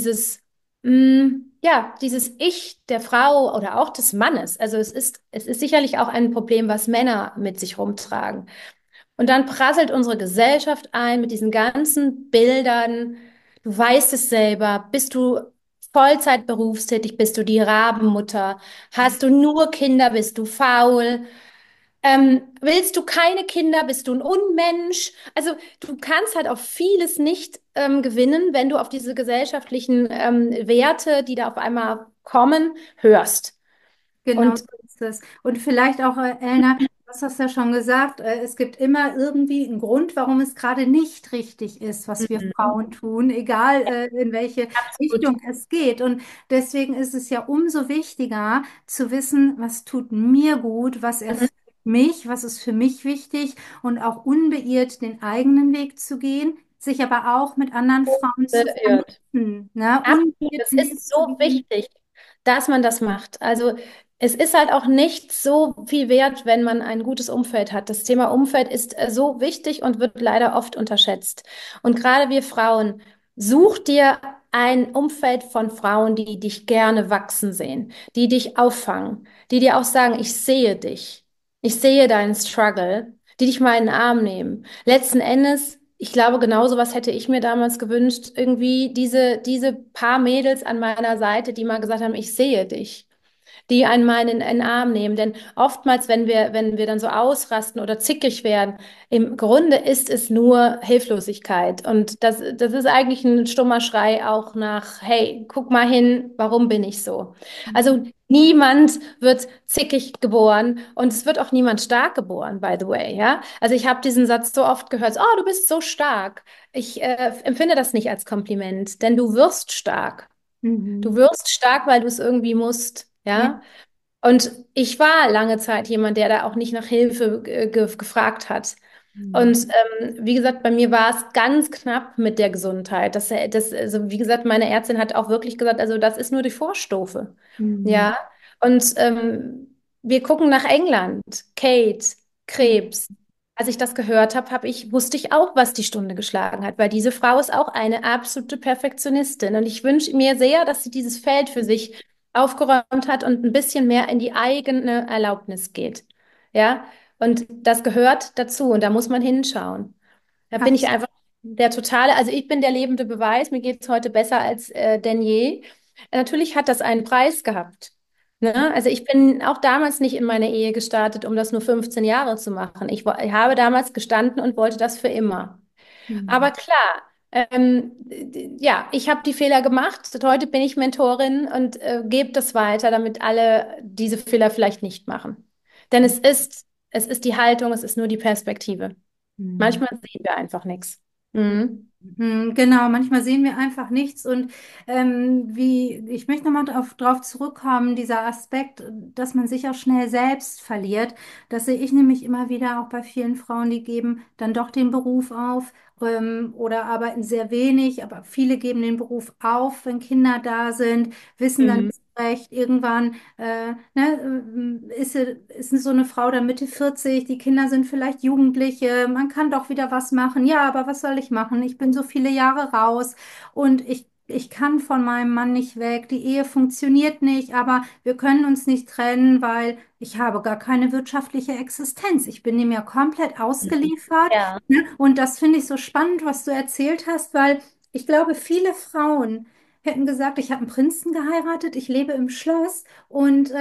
ja, dieses Ich der Frau oder auch des Mannes. Also es ist sicherlich auch ein Problem, was Männer mit sich rumtragen. Und dann prasselt unsere Gesellschaft ein mit diesen ganzen Bildern. Du weißt es selber. Bist du Vollzeit berufstätig? Bist du die Rabenmutter? Hast du nur Kinder? Bist du faul? Willst du keine Kinder? Bist du ein Unmensch? Also du kannst halt auf vieles nicht gewinnen, wenn du auf diese gesellschaftlichen Werte, die da auf einmal kommen, hörst. Genau Und so ist es. Und vielleicht auch, Elna, du hast das ja schon gesagt, es gibt immer irgendwie einen Grund, warum es gerade nicht richtig ist, was wir Mhm. Frauen tun, egal in welche Absolut. Richtung es geht. Und deswegen ist es ja umso wichtiger zu wissen, was tut mir gut, was Mhm. erfüllt mich, was ist für mich wichtig und auch unbeirrt den eigenen Weg zu gehen, sich aber auch mit anderen Frauen zu Beirrt. vernetzen, ne? Absolut. Unbeirrt Es den Weg ist zu so gehen. wichtig, dass man das macht. Also es ist halt auch nicht so viel wert, wenn man ein gutes Umfeld hat. Das Thema Umfeld ist so wichtig und wird leider oft unterschätzt. Und gerade wir Frauen, such dir ein Umfeld von Frauen, die dich gerne wachsen sehen, die dich auffangen, die dir auch sagen, ich sehe dich, ich sehe deinen Struggle, die dich mal in den Arm nehmen. Letzten Endes Ich glaube, genau sowas hätte ich mir damals gewünscht. Irgendwie diese paar Mädels an meiner Seite, die mal gesagt haben, ich sehe dich, die einen mal in den Arm nehmen. Denn oftmals, wenn wir dann so ausrasten oder zickig werden, im Grunde ist es nur Hilflosigkeit. Und das ist eigentlich ein stummer Schrei auch nach, hey, guck mal hin, warum bin ich so? Also niemand wird zickig geboren und es wird auch niemand stark geboren, by the way, ja? Also ich habe diesen Satz so oft gehört, oh, du bist so stark. Ich empfinde das nicht als Kompliment, denn du wirst stark. Du Mhm. wirst stark, weil du es irgendwie musst, Ja. ja? Und ich war lange Zeit jemand, der da auch nicht nach Hilfe gefragt hat. Und Mhm. wie gesagt, bei mir war es ganz knapp mit der Gesundheit. Also wie gesagt, meine Ärztin hat auch wirklich gesagt, also das ist nur die Vorstufe. Mhm. Ja. Und wir gucken nach England. Kate, Krebs. Als ich das gehört habe, wusste ich auch, was die Stunde geschlagen hat, weil diese Frau ist auch eine absolute Perfektionistin. Und ich wünsche mir sehr, dass sie dieses Feld für sich aufgeräumt hat und ein bisschen mehr in die eigene Erlaubnis geht. Ja, und das gehört dazu und da muss man hinschauen. Da bin ich Absolut. einfach also ich bin der lebende Beweis, mir geht es heute besser als denn je. Natürlich hat das einen Preis gehabt. Ne? Also ich bin auch damals nicht in meine Ehe gestartet, um das nur 15 Jahre zu machen. Ich habe damals gestanden und wollte das für immer. Mhm. Aber klar, ja, ich habe die Fehler gemacht. Heute bin ich Mentorin und gebe das weiter, damit alle diese Fehler vielleicht nicht machen. Denn es ist die Haltung, es ist nur die Perspektive. Mhm. Manchmal sehen wir einfach nichts. Mhm. Genau, manchmal sehen wir einfach nichts und ich möchte nochmal drauf zurückkommen, dieser Aspekt, dass man sich auch schnell selbst verliert. Das sehe ich nämlich immer wieder auch bei vielen Frauen, die geben dann doch den Beruf auf oder arbeiten sehr wenig, aber viele geben den Beruf auf, wenn Kinder da sind, wissen dann Mhm. nicht recht, irgendwann ist so eine Frau dann Mitte 40, die Kinder sind vielleicht Jugendliche, man kann doch wieder was machen. Ja, aber was soll ich machen? Ich bin so viele Jahre raus und ich kann von meinem Mann nicht weg. Die Ehe funktioniert nicht, aber wir können uns nicht trennen, weil ich habe gar keine wirtschaftliche Existenz. Ich bin ihm ja komplett ausgeliefert. Ja. Ne? Und das finde ich so spannend, was du erzählt hast, weil ich glaube, viele Frauen hätten gesagt, ich habe einen Prinzen geheiratet, ich lebe im Schloss und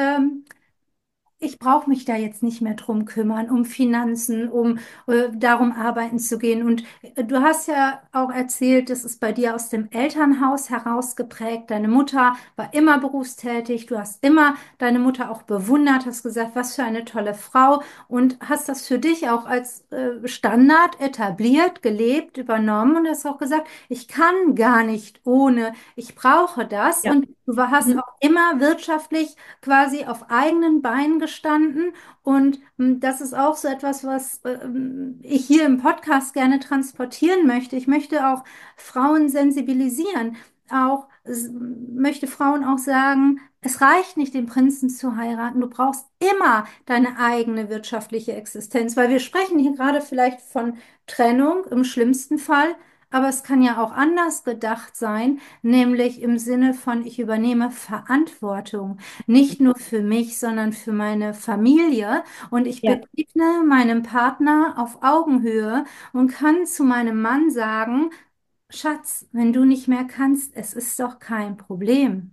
ich brauche mich da jetzt nicht mehr drum kümmern, um Finanzen, um darum arbeiten zu gehen. Und du hast ja auch erzählt, das ist bei dir aus dem Elternhaus herausgeprägt. Deine Mutter war immer berufstätig. Du hast immer deine Mutter auch bewundert, hast gesagt, was für eine tolle Frau und hast das für dich auch als Standard etabliert, gelebt, übernommen und hast auch gesagt, ich kann gar nicht ohne, ich brauche das. Ja. Und du hast Mhm. auch immer wirtschaftlich quasi auf eigenen Beinen gestanden. Und das ist auch so etwas, was ich hier im Podcast gerne transportieren möchte. Ich möchte auch Frauen sensibilisieren. Möchte Frauen auch sagen, es reicht nicht, den Prinzen zu heiraten. Du brauchst immer deine eigene wirtschaftliche Existenz, weil wir sprechen hier gerade vielleicht von Trennung im schlimmsten Fall, aber es kann ja auch anders gedacht sein. Nämlich im Sinne von, ich übernehme Verantwortung, nicht nur für mich, sondern für meine Familie. Und ich Ja. begegne meinem Partner auf Augenhöhe und kann zu meinem Mann sagen, Schatz, wenn du nicht mehr kannst, es ist doch kein Problem.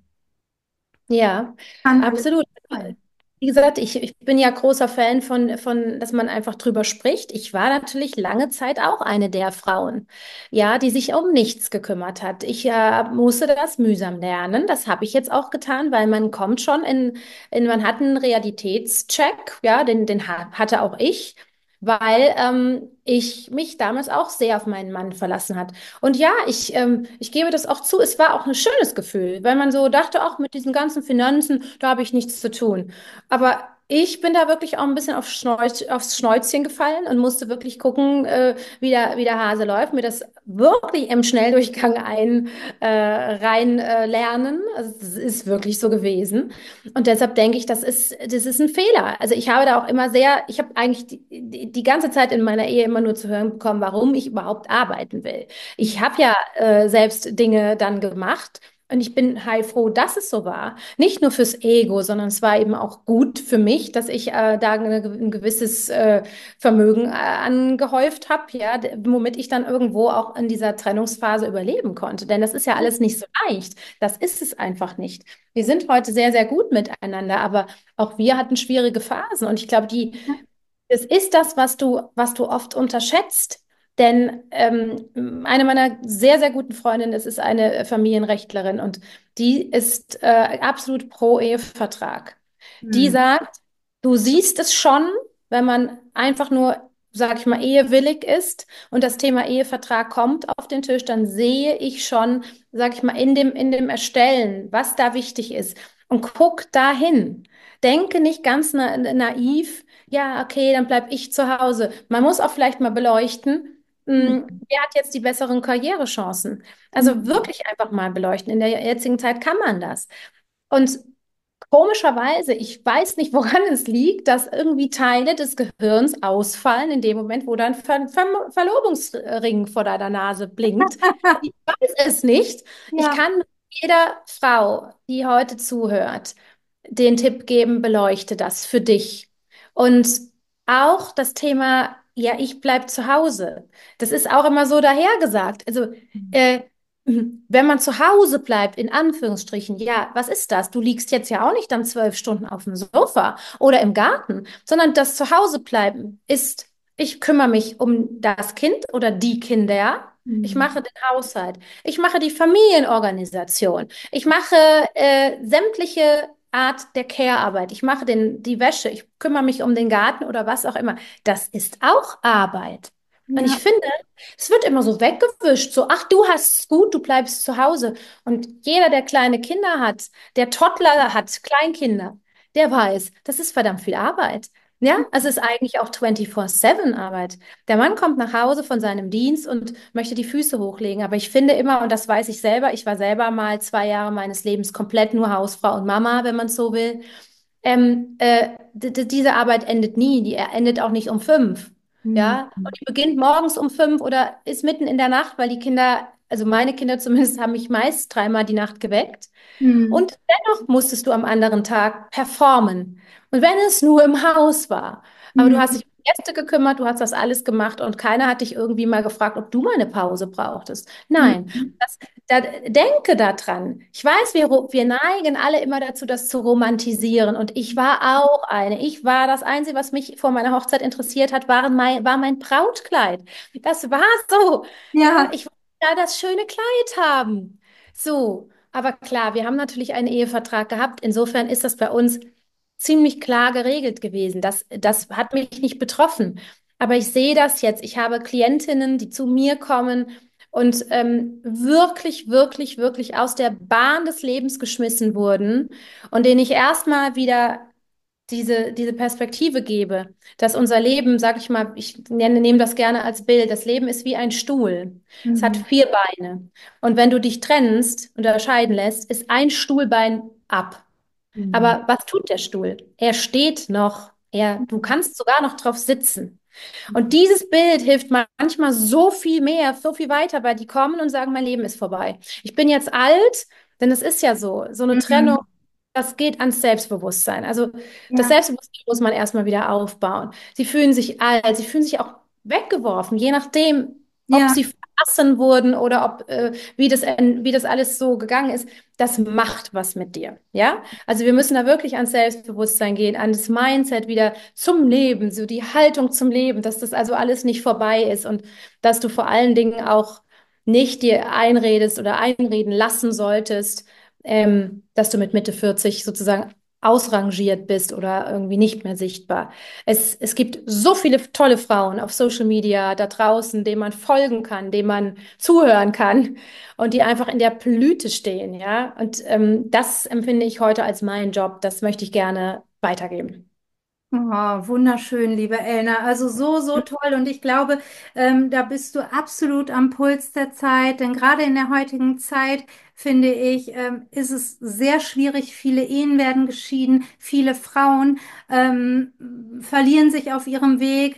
Ja, Kann alles absolut. sein. Wie gesagt, ich bin ja großer Fan dass man einfach drüber spricht. Ich war natürlich lange Zeit auch eine der Frauen, ja, die sich um nichts gekümmert hat. Ich musste das mühsam lernen. Das habe ich jetzt auch getan, weil man kommt schon man hat einen Realitätscheck, ja, den hatte auch ich. Weil ich mich damals auch sehr auf meinen Mann verlassen hat. Und ja, ich gebe das auch zu, es war auch ein schönes Gefühl, weil man so dachte, auch mit diesen ganzen Finanzen, da habe ich nichts zu tun. Aber ich bin da wirklich auch ein bisschen aufs Schnäuzchen gefallen und musste wirklich gucken, wie der Hase läuft, mir das wirklich im Schnelldurchgang rein lernen. Also es ist wirklich so gewesen. Und deshalb denke ich, das ist ein Fehler. Also ich habe eigentlich die ganze Zeit in meiner Ehe immer nur zu hören bekommen, warum ich überhaupt arbeiten will. Ich habe ja selbst Dinge dann gemacht. Und ich bin heilfroh, dass es so war. Nicht nur fürs Ego, sondern es war eben auch gut für mich, dass ich da ein gewisses Vermögen angehäuft habe, ja, womit ich dann irgendwo auch in dieser Trennungsphase überleben konnte. Denn das ist ja alles nicht so leicht. Das ist es einfach nicht. Wir sind heute sehr, sehr gut miteinander, aber auch wir hatten schwierige Phasen. Und ich glaube, es ist das, was du oft unterschätzt. Denn eine meiner sehr, sehr guten Freundinnen, es ist eine Familienrechtlerin und die ist absolut pro Ehevertrag. Die Hm. sagt, du siehst es schon, wenn man einfach nur, sag ich mal, ehewillig ist und das Thema Ehevertrag kommt auf den Tisch, dann sehe ich schon, sag ich mal, in dem Erstellen, was da wichtig ist. Und guck dahin. Denke nicht ganz naiv, ja, okay, dann bleib ich zu Hause. Man muss auch vielleicht mal beleuchten, wer hat jetzt die besseren Karrierechancen? Also Hm. wirklich einfach mal beleuchten. In der jetzigen Zeit kann man das. Und komischerweise, ich weiß nicht, woran es liegt, dass irgendwie Teile des Gehirns ausfallen in dem Moment, wo dann Verlobungsring vor deiner Nase blinkt. Ich weiß es nicht. Ich Ja. kann jeder Frau, die heute zuhört, den Tipp geben, beleuchte das für dich. Und auch das Thema, ja, ich bleib zu Hause. Das ist auch immer so dahergesagt. Also, äh, wenn man zu Hause bleibt, in Anführungsstrichen, ja, was ist das? Du liegst jetzt ja auch nicht dann 12 Stunden auf dem Sofa oder im Garten, sondern das Zuhausebleiben ist, ich kümmere mich um das Kind oder die Kinder. Ich Hm. mache den Haushalt. Ich mache die Familienorganisation. Ich mache sämtliche Art der Care-Arbeit. Ich mache die Wäsche. Ich kümmere mich um den Garten oder was auch immer. Das ist auch Arbeit. Und ich Ja. finde, es wird immer so weggewischt, so, ach, du hast es gut, du bleibst zu Hause. Und jeder, der kleine Kinder hat, der Toddler hat, Kleinkinder, der weiß, das ist verdammt viel Arbeit. Ja, es ist eigentlich auch 24/7 Arbeit. Der Mann kommt nach Hause von seinem Dienst und möchte die Füße hochlegen. Aber ich finde immer, und das weiß ich selber, ich war selber mal 2 Jahre meines Lebens komplett nur Hausfrau und Mama, wenn man so will. Diese Arbeit endet nie, die endet auch nicht um 5. Hm. Ja, und die beginnt morgens um 5 oder ist mitten in der Nacht, weil die Kinder, also meine Kinder zumindest, haben mich meist dreimal die Nacht geweckt. Hm. Und dennoch musstest du am anderen Tag performen. Und wenn es nur im Haus war. Aber du hast Hm. dich um Gäste gekümmert, du hast das alles gemacht und keiner hat dich irgendwie mal gefragt, ob du mal eine Pause brauchtest. Nein. Hm. Denke daran. Ich weiß, wir neigen alle immer dazu, das zu romantisieren. Und ich war auch eine. Ich war das Einzige, was mich vor meiner Hochzeit interessiert hat, war mein Brautkleid. Das war so. Ja, Ja. ich wollte da das schöne Kleid haben. So. Aber klar, wir haben natürlich einen Ehevertrag gehabt. Insofern ist das bei uns ziemlich klar geregelt gewesen. Das hat mich nicht betroffen. Aber ich sehe das jetzt. Ich habe Klientinnen, die zu mir kommen und wirklich, wirklich, wirklich aus der Bahn des Lebens geschmissen wurden und denen ich erstmal wieder diese Perspektive gebe, dass unser Leben, sag ich mal, nehme das gerne als Bild, das Leben ist wie ein Stuhl. Es hat Hm. 4 Beine. Und wenn du dich trennst, unterscheiden lässt, ist ein Stuhlbein ab. Hm. Aber was tut der Stuhl? Er steht noch. Du kannst sogar noch drauf sitzen. Und dieses Bild hilft manchmal so viel mehr, so viel weiter, weil die kommen und sagen, mein Leben ist vorbei. Ich bin jetzt alt, denn es ist ja so, so eine Trennung, Hm. das geht ans Selbstbewusstsein. Also das Ja. Selbstbewusstsein muss man erstmal wieder aufbauen. Sie fühlen sich alt, sie fühlen sich auch weggeworfen, je nachdem, ob Ja. sie verlassen wurden oder ob, wie das alles so gegangen ist. Das macht was mit dir, ja? Also wir müssen da wirklich ans Selbstbewusstsein gehen, an das Mindset wieder zum Leben, so die Haltung zum Leben, dass das also alles nicht vorbei ist und dass du vor allen Dingen auch nicht dir einredest oder einreden lassen solltest, dass du mit Mitte 40 sozusagen ausrangiert bist oder irgendwie nicht mehr sichtbar. Es gibt so viele tolle Frauen auf Social Media da draußen, denen man folgen kann, denen man zuhören kann und die einfach in der Blüte stehen, ja. Und das empfinde ich heute als meinen Job. Das möchte ich gerne weitergeben. Oh, wunderschön, liebe Elna. Also so, so toll. Und ich glaube, da bist du absolut am Puls der Zeit. Denn gerade in der heutigen Zeit, finde ich, ist es sehr schwierig. Viele Ehen werden geschieden. Viele Frauen verlieren sich auf ihrem Weg,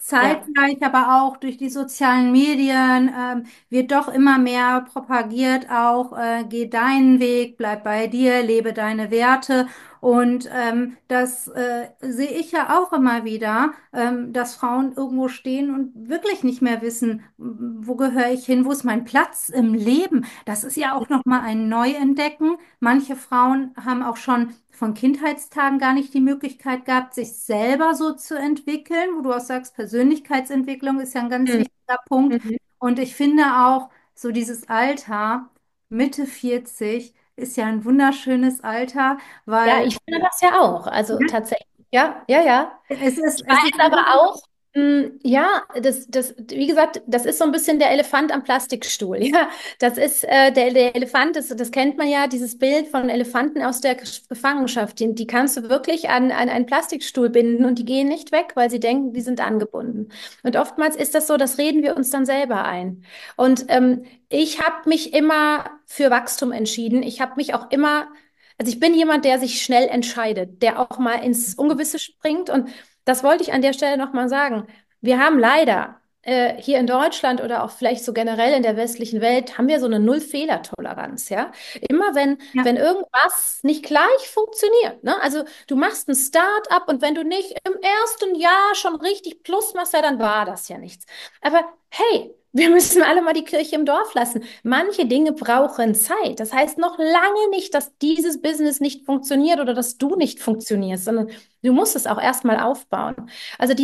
Ja. zeitgleich aber auch durch die sozialen Medien wird doch immer mehr propagiert, auch geh deinen Weg, bleib bei dir, lebe deine Werte. Und das sehe ich ja auch immer wieder, dass Frauen irgendwo stehen und wirklich nicht mehr wissen, wo gehöre ich hin, wo ist mein Platz im Leben. Das ist ja auch nochmal ein Neuentdecken. Manche Frauen haben auch schon von Kindheitstagen gar nicht die Möglichkeit gehabt, sich selber so zu entwickeln, wo du auch sagst, Persönlichkeitsentwicklung ist ja ein ganz Mhm. wichtiger Punkt. Mhm. Und ich finde auch, so dieses Alter, Mitte 40, ist ja ein wunderschönes Alter, Ja, weil ich finde das ja auch. Also tatsächlich, ja, ja, ja. Ich es ist weiß aber auch, ja, wie gesagt, das ist so ein bisschen der Elefant am Plastikstuhl. Ja, das ist der Elefant, das kennt man ja, dieses Bild von Elefanten aus der Gefangenschaft. Die kannst du wirklich an einen Plastikstuhl binden und die gehen nicht weg, weil sie denken, die sind angebunden. Und oftmals ist das so, das reden wir uns dann selber ein. Und ich habe mich immer für Wachstum entschieden. Ich habe mich auch immer, also ich bin jemand, der sich schnell entscheidet, der auch mal ins Ungewisse springt. Und das wollte ich an der Stelle nochmal sagen. Wir haben leider hier in Deutschland oder auch vielleicht so generell in der westlichen Welt, haben wir so eine Null-Fehler-Toleranz, ja. Immer ja, wenn irgendwas nicht gleich funktioniert, ne? Also du machst ein Start-up und wenn du nicht im ersten Jahr schon richtig Plus machst, ja, dann war das ja nichts. Aber hey, wir müssen alle mal die Kirche im Dorf lassen. Manche Dinge brauchen Zeit. Das heißt noch lange nicht, dass dieses Business nicht funktioniert oder dass du nicht funktionierst, sondern du musst es auch erstmal aufbauen. Also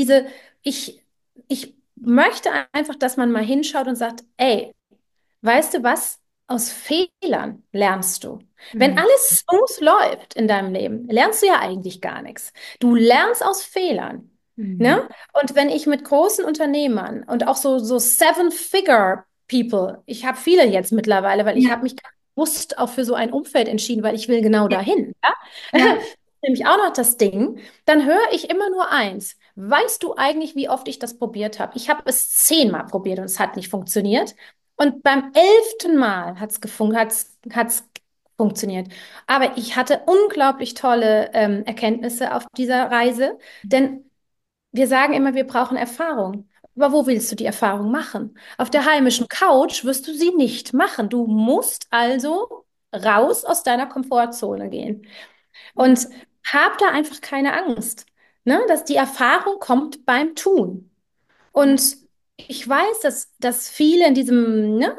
ich möchte einfach, dass man mal hinschaut und sagt, ey, weißt du was? Aus Fehlern lernst du. Wenn hm, alles smooth läuft in deinem Leben, lernst du ja eigentlich gar nichts. Du lernst aus Fehlern. hm, Ne? Und wenn ich mit großen Unternehmern und auch so Seven-Figure-People, ich habe viele jetzt mittlerweile, weil ich ja, habe mich ganz bewusst auch für so ein Umfeld entschieden, weil ich will genau ja, dahin. Ja? ja, Nämlich auch noch das Ding, dann höre ich immer nur eins. Weißt du eigentlich, wie oft ich das probiert habe? Ich habe es 10-mal probiert und es hat nicht funktioniert. Und beim 11. Mal hat's funktioniert. Aber ich hatte unglaublich tolle Erkenntnisse auf dieser Reise, denn wir sagen immer, wir brauchen Erfahrung. Aber wo willst du die Erfahrung machen? Auf der heimischen Couch wirst du sie nicht machen. Du musst also raus aus deiner Komfortzone gehen. Und hab da einfach keine Angst, ne? Dass die Erfahrung kommt beim Tun. Und ich weiß, dass viele in diesem, ne,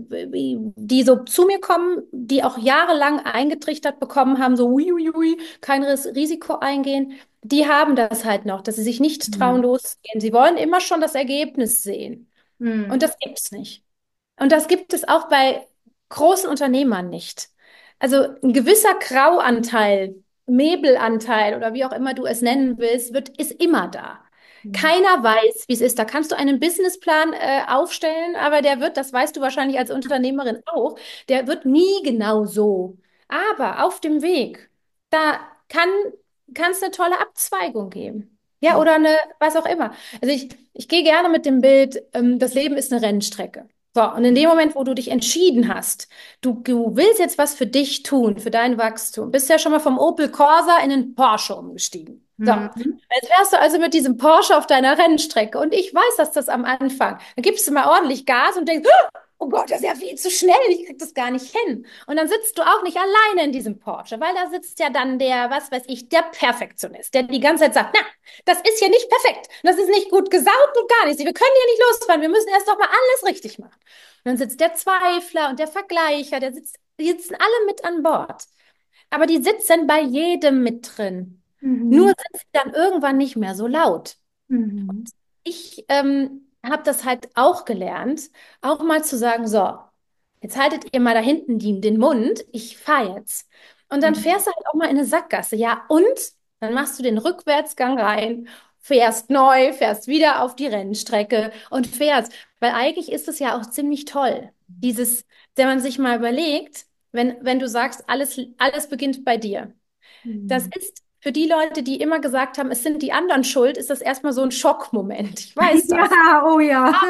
die so zu mir kommen, die auch jahrelang eingetrichtert bekommen haben, so ui, ui, ui, kein Risiko eingehen, die haben das halt noch, dass sie sich nicht trauen, hm, loszugehen. Sie wollen immer schon das Ergebnis sehen. Und hm, das gibt's nicht. Und das gibt es auch bei großen Unternehmern nicht. Also ein gewisser Grauanteil, Mäbelanteil oder wie auch immer du es nennen willst, ist immer da. hm, Keiner weiß, wie es ist. Da kannst du einen Businessplan aufstellen, aber der wird, das weißt du wahrscheinlich als Unternehmerin auch, der wird nie genau so. Aber auf dem Weg, da kann es eine tolle Abzweigung geben. Ja, hm, oder eine, was auch immer. Also ich gehe gerne mit dem Bild, das Leben ist eine Rennstrecke. So, und in dem Moment, wo du dich entschieden hast, du willst jetzt was für dich tun, für dein Wachstum, bist ja schon mal vom Opel Corsa in den Porsche umgestiegen. So, hm, jetzt fährst du also mit diesem Porsche auf deiner Rennstrecke und ich weiß, dass das am Anfang, dann gibst du mal ordentlich Gas und denkst, oh Gott, das ist ja viel zu schnell, ich krieg das gar nicht hin. Und dann sitzt du auch nicht alleine in diesem Porsche, weil da sitzt ja dann der, was weiß ich, der Perfektionist, der die ganze Zeit sagt, na, das ist hier nicht perfekt, das ist nicht gut gesaugt und gar nichts, wir können hier nicht losfahren, wir müssen erst doch mal alles richtig machen. Und dann sitzt der Zweifler und der Vergleicher, die sitzen alle mit an Bord. Aber die sitzen bei jedem mit drin. Nur hm, sind sie dann irgendwann nicht mehr so laut. hm, Ich habe das halt auch gelernt, auch mal zu sagen, so, jetzt haltet ihr mal da hinten den Mund, ich fahre jetzt. Und dann hm, fährst du halt auch mal in eine Sackgasse, ja, und dann machst du den Rückwärtsgang rein, fährst neu, fährst wieder auf die Rennstrecke und fährst. Weil eigentlich ist es ja auch ziemlich toll, dieses, wenn man sich mal überlegt, wenn du sagst, alles beginnt bei dir. Das hm. ist für die Leute, die immer gesagt haben, es sind die anderen schuld, ist das erstmal so ein Schockmoment. Ich weiß das. Ja, oh ja.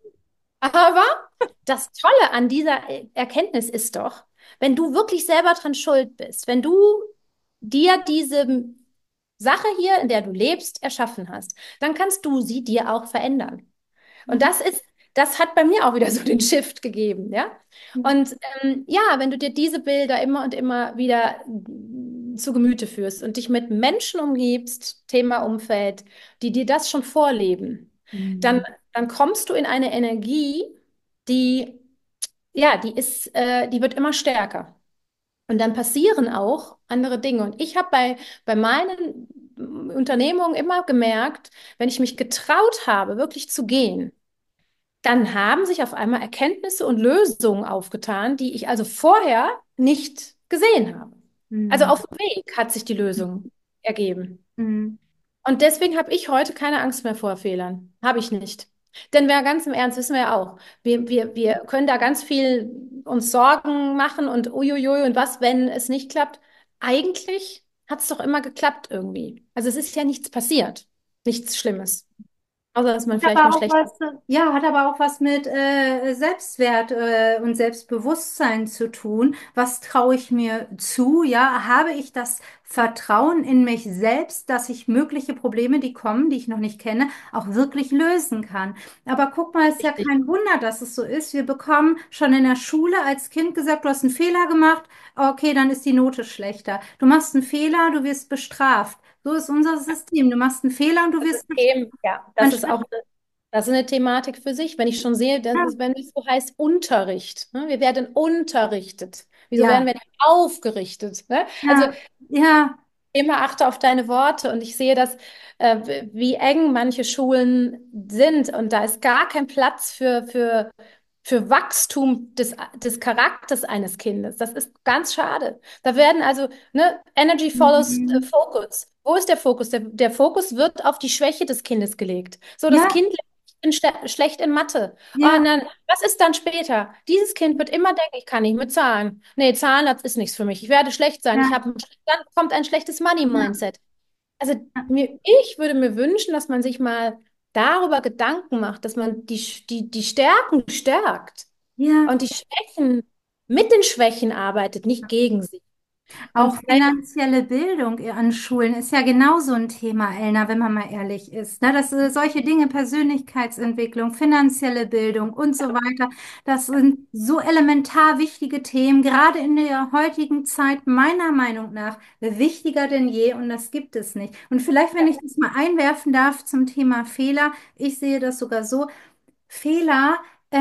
Aber das Tolle an dieser Erkenntnis ist doch, wenn du wirklich selber dran schuld bist, wenn du dir diese Sache hier, in der du lebst, erschaffen hast, dann kannst du sie dir auch verändern. Und Mhm. das hat bei mir auch wieder so den Shift gegeben, ja. Und ja, wenn du dir diese Bilder immer und immer wieder zu Gemüte führst und dich mit Menschen umgibst, Thema Umfeld, die dir das schon vorleben, dann, Mhm. dann kommst du in eine Energie, die, ja, die wird immer stärker. Und dann passieren auch andere Dinge. Und ich habe bei meinen Unternehmungen immer gemerkt, wenn ich mich getraut habe, wirklich zu gehen, dann haben sich auf einmal Erkenntnisse und Lösungen aufgetan, die ich also vorher nicht gesehen habe. Also Mhm. auf dem Weg hat sich die Lösung ergeben. Mhm. Und deswegen habe ich heute keine Angst mehr vor Fehlern. Habe ich nicht. Denn wir ganz im Ernst wissen wir ja auch, wir können da ganz viel uns Sorgen machen und uiuiui und was, wenn es nicht klappt. Eigentlich hat es doch immer geklappt irgendwie. Also es ist ja nichts passiert. Nichts Schlimmes. Außer dass man vielleicht mal Aber auch schlecht. was, ja, hat aber auch was mit Selbstwert und Selbstbewusstsein zu tun. Was traue ich mir zu? Ja, habe ich das Vertrauen in mich selbst, dass ich mögliche Probleme, die kommen, die ich noch nicht kenne, auch wirklich lösen kann? Aber guck mal, es ist ja Richtig. kein Wunder, dass es so ist. Wir bekommen schon in der Schule als Kind gesagt, du hast einen Fehler gemacht. Okay, dann ist die Note schlechter. Du machst einen Fehler, du wirst bestraft. So ist unser System. Du machst einen Fehler und du wirst bestraft. System, ja, das ist Anstatt auch das ist eine Thematik für sich. Wenn ich schon sehe, dass es, wenn es so heißt, Unterricht, ne? Wir werden unterrichtet. Wieso werden ja, wir nicht aufgerichtet? Ne? Also ja, ja, immer achte auf deine Worte und ich sehe das, wie eng manche Schulen sind und da ist gar kein Platz für Wachstum des Charakters eines Kindes. Das ist ganz schade. Da werden also, ne, Energy follows mhm. Focus. Wo ist der Fokus? Der Fokus wird auf die Schwäche des Kindes gelegt. So, das Ja, Kind schlecht in Mathe. Oh, ja, nein, was ist dann später? Dieses Kind wird immer denken, ich kann nicht mit Zahlen. Nee, Zahlen, das ist nichts für mich. Ich werde schlecht sein. ja, Dann kommt ein schlechtes ja, Money-Mindset. Also ich würde mir wünschen, dass man sich mal darüber Gedanken macht, dass man die Stärken stärkt ja. und die Schwächen mit den Schwächen arbeitet, nicht gegen sie. Auch Und finanzielle Bildung an Schulen ist ja genauso ein Thema, Elna, wenn man mal ehrlich ist. Ne, dass solche Dinge, Persönlichkeitsentwicklung, finanzielle Bildung und so weiter, das sind so elementar wichtige Themen, gerade in der heutigen Zeit, meiner Meinung nach, wichtiger denn je und das gibt es nicht. Und vielleicht, wenn ich das mal einwerfen darf zum Thema Fehler, ich sehe das sogar so, Fehler,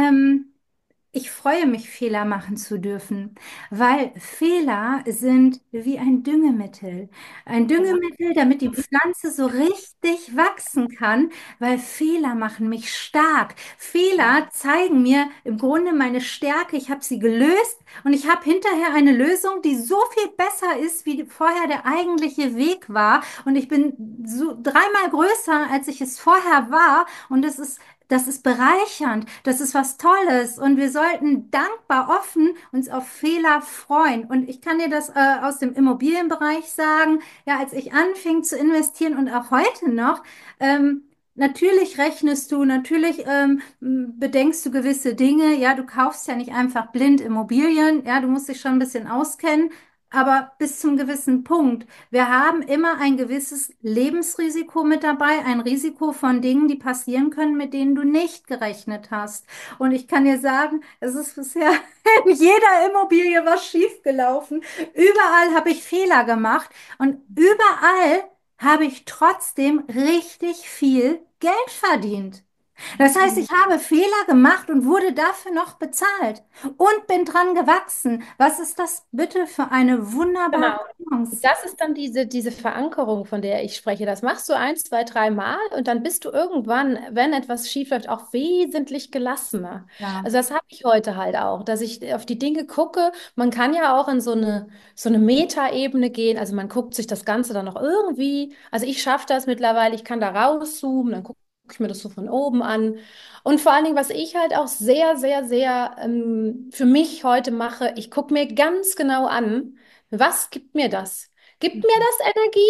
ich freue mich, Fehler machen zu dürfen, weil Fehler sind wie ein Düngemittel. Ein genau, Düngemittel, damit die Pflanze so richtig wachsen kann, weil Fehler machen mich stark. Fehler zeigen mir im Grunde meine Stärke. Ich habe sie gelöst und ich habe hinterher eine Lösung, die so viel besser ist, wie vorher der eigentliche Weg war. Und ich bin so dreimal größer, als ich es vorher war. Und das ist bereichernd, das ist was Tolles und wir sollten dankbar, offen uns auf Fehler freuen. Und ich kann dir das aus dem Immobilienbereich sagen, ja, als ich anfing zu investieren und auch heute noch, natürlich rechnest du, natürlich bedenkst du gewisse Dinge. Ja, du kaufst ja nicht einfach blind Immobilien. Ja, du musst dich schon ein bisschen auskennen, aber bis zum gewissen Punkt. Wir haben immer ein gewisses Lebensrisiko mit dabei, ein Risiko von Dingen, die passieren können, mit denen du nicht gerechnet hast. Und ich kann dir sagen, es ist bisher in jeder Immobilie was schiefgelaufen. Überall habe ich Fehler gemacht und überall habe ich trotzdem richtig viel Geld verdient. Das heißt, ich habe Fehler gemacht und wurde dafür noch bezahlt und bin dran gewachsen. Was ist das bitte für eine wunderbare genau. Und Chance? das ist dann diese Verankerung, von der ich spreche. Das machst du ein, zwei, dreimal und dann bist du irgendwann, wenn etwas schiefläuft, auch wesentlich gelassener. Ja. Also das habe ich heute halt auch, dass ich auf die Dinge gucke. Man kann ja auch in so eine Metaebene gehen. Also man guckt sich das Ganze dann noch irgendwie. Also ich schaffe das mittlerweile. Ich kann da rauszoomen, dann gucke ich mir das so von oben an. Und vor allen Dingen, was ich halt auch sehr für mich heute mache, ich gucke mir ganz genau an, was gibt mir das? Gibt mir das Energie?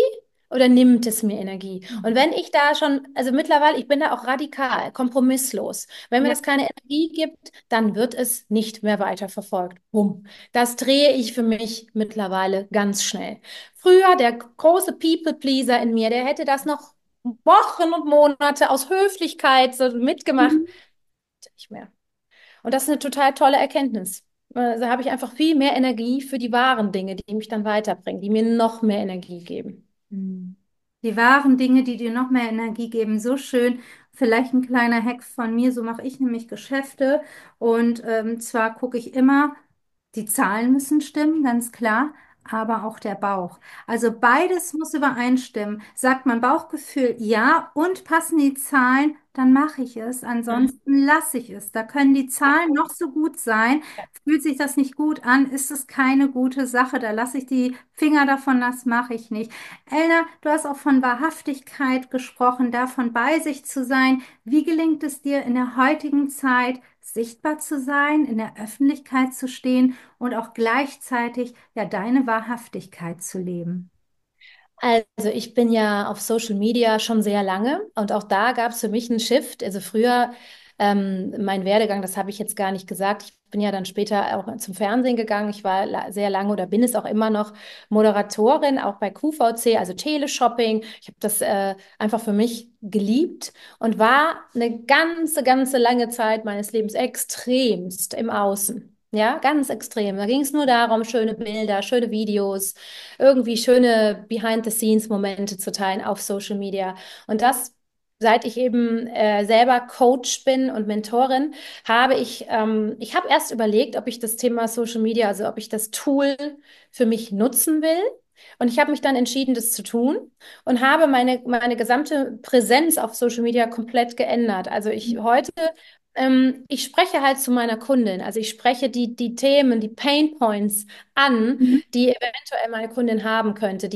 oder nimmt es mir Energie? Und Mhm. wenn ich da schon, also mittlerweile, ich bin da auch radikal, kompromisslos. Wenn mir Ja. das keine Energie gibt, dann wird es nicht mehr weiterverfolgt. Bumm. Das drehe ich für mich mittlerweile ganz schnell. Früher der große People-Pleaser in mir, der hätte das noch Wochen und Monate aus Höflichkeit so mitgemacht. Mhm. Nicht mehr. Und das ist eine total tolle Erkenntnis. Also habe ich einfach viel mehr Energie für die wahren Dinge, die mich dann weiterbringen, die mir noch mehr Energie geben. Mhm. Die wahren Dinge, die dir noch mehr Energie geben, so schön. Vielleicht ein kleiner Hack von mir, so mache ich nämlich Geschäfte. Und zwar gucke ich immer, die Zahlen müssen stimmen, ganz klar, aber auch der Bauch. Also beides muss übereinstimmen. Sagt mein Bauchgefühl ja und passen die Zahlen, dann mache ich es. Mhm. Ansonsten lasse ich es. Da können die Zahlen noch so gut sein. Fühlt sich das nicht gut an, ist es keine gute Sache. Da lasse ich die Finger davon, das mache ich nicht. Elna, du hast auch von Wahrhaftigkeit gesprochen, davon bei sich zu sein. Wie gelingt es dir in der heutigen Zeit, sichtbar zu sein, in der Öffentlichkeit zu stehen und auch gleichzeitig ja deine Wahrhaftigkeit zu leben? Also ich bin ja auf Social Media schon sehr lange und auch da gab es für mich einen Shift. Also früher, mein Werdegang, das habe ich jetzt gar nicht gesagt. Ich bin ja dann später auch zum Fernsehen gegangen. Ich war sehr lange oder bin es auch immer noch Moderatorin, auch bei QVC, also Teleshopping. Ich habe das einfach für mich geliebt und war eine ganze lange Zeit meines Lebens extremst im Außen. Ja, ganz extrem. Da ging es nur darum, schöne Bilder, schöne Videos, irgendwie schöne Behind-the-Scenes-Momente zu teilen auf Social Media. Und das, seit ich eben selber Coach bin und Mentorin, ich habe erst überlegt, ob ich das Thema Social Media, also ob ich das Tool für mich nutzen will. Und ich habe mich dann entschieden, das zu tun und habe meine gesamte Präsenz auf Social Media komplett geändert. Also ich spreche halt zu meiner Kundin. Also ich spreche die Themen, die Pain Points an, Mhm. die eventuell meine Kundin haben könnte,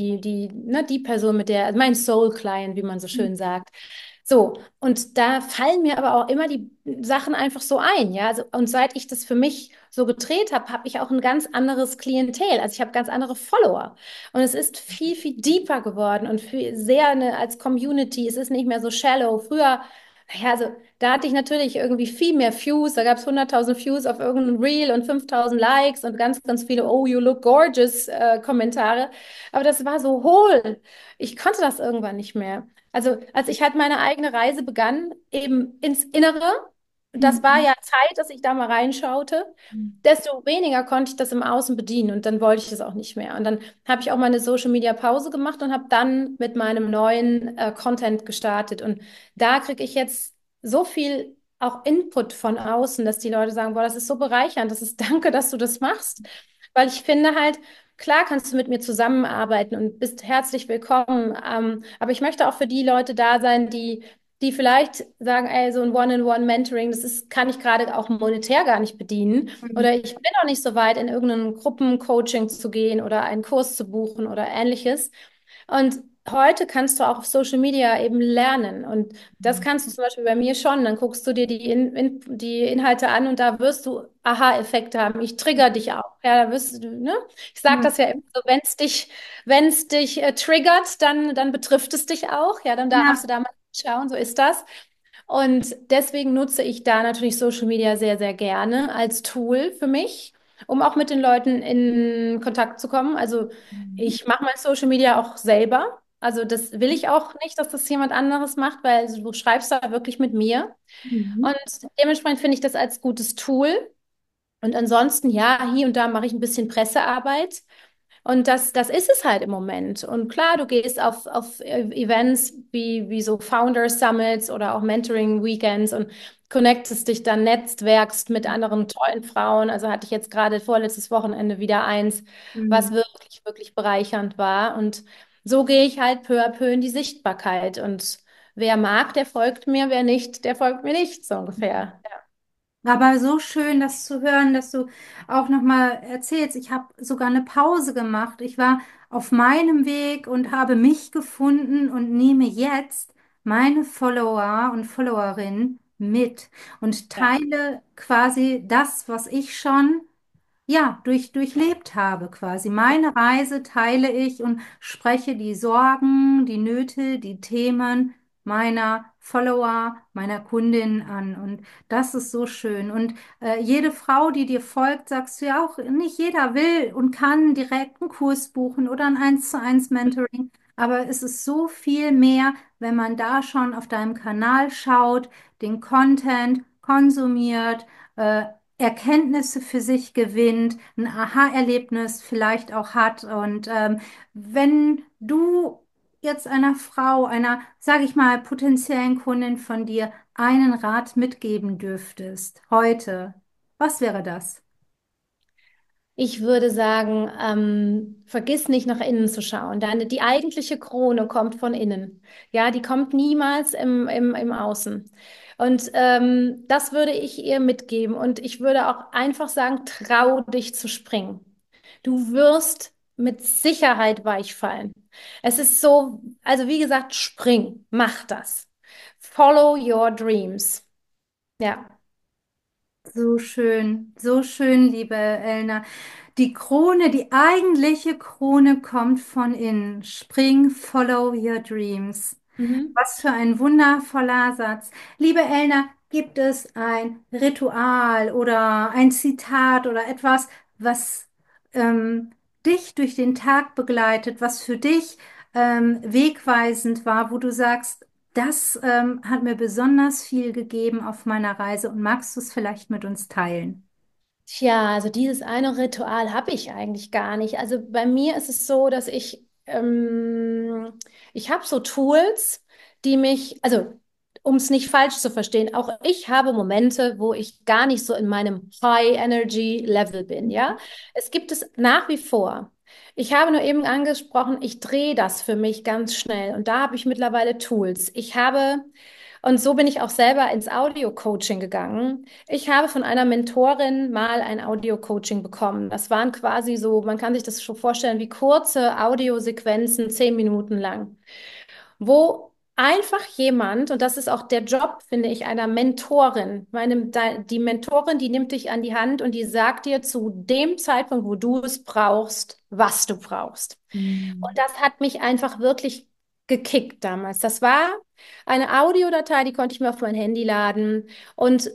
die Person mit der, also mein Soul Client, wie man so schön sagt. So, und da fallen mir aber auch immer die Sachen einfach so ein, ja. Also, und seit ich das für mich so gedreht habe, habe ich auch ein ganz anderes Klientel. Also ich habe ganz andere Follower. Und es ist viel deeper geworden und sehr als Community. Es ist nicht mehr so shallow. Früher, naja, also da hatte ich natürlich irgendwie viel mehr Views. Da gab es 100.000 Views auf irgendeinem Reel und 5.000 Likes und ganz viele Oh, you look gorgeous Kommentare. Aber das war so hohl. Ich konnte das irgendwann nicht mehr. Also als ich halt meine eigene Reise begann, eben ins Innere, das war Mhm. ja Zeit, dass ich da mal reinschaute, Mhm. desto weniger konnte ich das im Außen bedienen und dann wollte ich das auch nicht mehr. Und dann habe ich auch meine Social Media Pause gemacht und habe dann mit meinem neuen Content gestartet. Und da kriege ich jetzt so viel auch Input von außen, dass die Leute sagen, boah, das ist so bereichernd, das ist danke, dass du das machst. Weil ich finde halt, klar kannst du mit mir zusammenarbeiten und bist herzlich willkommen. Aber ich möchte auch für die Leute da sein, die vielleicht sagen, ey, so ein One-on-One-Mentoring, kann ich gerade auch monetär gar nicht bedienen. Mhm. Oder ich bin noch nicht so weit, in irgendein Gruppencoaching zu gehen oder einen Kurs zu buchen oder ähnliches. Und heute kannst du auch auf Social Media eben lernen. Und das kannst du zum Beispiel bei mir schon. Dann guckst du dir die Inhalte an und da wirst du Aha-Effekte haben. Ich trigger dich auch. Ja, da wirst du, ne? Ich sage Mhm. das ja immer so, wenn es dich triggert, dann betrifft es dich auch. Ja, dann darfst du Ja. da mal schauen, so ist das. Und deswegen nutze ich da natürlich Social Media sehr gerne als Tool für mich, um auch mit den Leuten in Kontakt zu kommen. Also Mhm. ich mache mein Social Media auch selber. Also das will ich auch nicht, dass das jemand anderes macht, weil also du schreibst da wirklich mit mir. Mhm. Und dementsprechend finde ich das als gutes Tool. Und ansonsten, ja, hier und da mache ich ein bisschen Pressearbeit. Und das ist es halt im Moment. Und klar, du gehst auf Events wie so Founder Summits oder auch Mentoring Weekends und connectest dich dann, netzwerkst mit anderen tollen Frauen. Also hatte ich jetzt gerade vorletztes Wochenende wieder eins, was Mhm. wirklich bereichernd war. Und so gehe ich halt peu à peu in die Sichtbarkeit. Und wer mag, der folgt mir, wer nicht, der folgt mir nicht, so ungefähr. Aber so schön, das zu hören, dass du auch nochmal erzählst. Ich habe sogar eine Pause gemacht. Ich war auf meinem Weg und habe mich gefunden und nehme jetzt meine Follower und Followerinnen mit und Ja. teile quasi das, was ich schon ja, durchlebt habe quasi. Meine Reise teile ich und spreche die Sorgen, die Nöte, die Themen meiner Follower, meiner Kundinnen an. Und das ist so schön. Und jede Frau, die dir folgt, sagst du ja auch, nicht jeder will und kann direkt einen Kurs buchen oder ein 1:1 Mentoring. Aber es ist so viel mehr, wenn man da schon auf deinem Kanal schaut, den Content konsumiert, Erkenntnisse für sich gewinnt, ein Aha-Erlebnis vielleicht auch hat. Und wenn du jetzt einer Frau, einer, sage ich mal, potenziellen Kundin von dir einen Rat mitgeben dürftest, heute, was wäre das? Ich würde sagen, vergiss nicht nach innen zu schauen. Die eigentliche Krone kommt von innen. Ja, die kommt niemals im Außen. Und das würde ich ihr mitgeben. Und ich würde auch einfach sagen, trau dich zu springen. Du wirst mit Sicherheit weichfallen. Es ist so, also wie gesagt, spring, mach das. Follow your dreams. Ja. So schön, liebe Elna. Die Krone, die eigentliche Krone kommt von innen. Spring, follow your dreams. Mhm. Was für ein wundervoller Satz. Liebe Elna, gibt es ein Ritual oder ein Zitat oder etwas, was dich durch den Tag begleitet, was für dich wegweisend war, wo du sagst, das hat mir besonders viel gegeben auf meiner Reise und magst du es vielleicht mit uns teilen? Tja, also dieses eine Ritual habe ich eigentlich gar nicht. Also bei mir ist es so, dass ich habe so Tools, die mich, also um es nicht falsch zu verstehen, auch ich habe Momente, wo ich gar nicht so in meinem High Energy Level bin, ja. Es gibt es nach wie vor. Ich habe nur eben angesprochen, ich drehe das für mich ganz schnell und da habe ich mittlerweile Tools. Und so bin ich auch selber ins Audio-Coaching gegangen. Ich habe von einer Mentorin mal ein Audio-Coaching bekommen. Das waren quasi so, man kann sich das schon vorstellen, wie kurze Audiosequenzen, 10 Minuten lang, wo einfach jemand, und das ist auch der Job, finde ich, einer Mentorin, die Mentorin, die nimmt dich an die Hand und die sagt dir zu dem Zeitpunkt, wo du es brauchst, was du brauchst. Und Mhm. das hat mich einfach wirklich gekickt damals. Das war eine Audiodatei, die konnte ich mir auf mein Handy laden und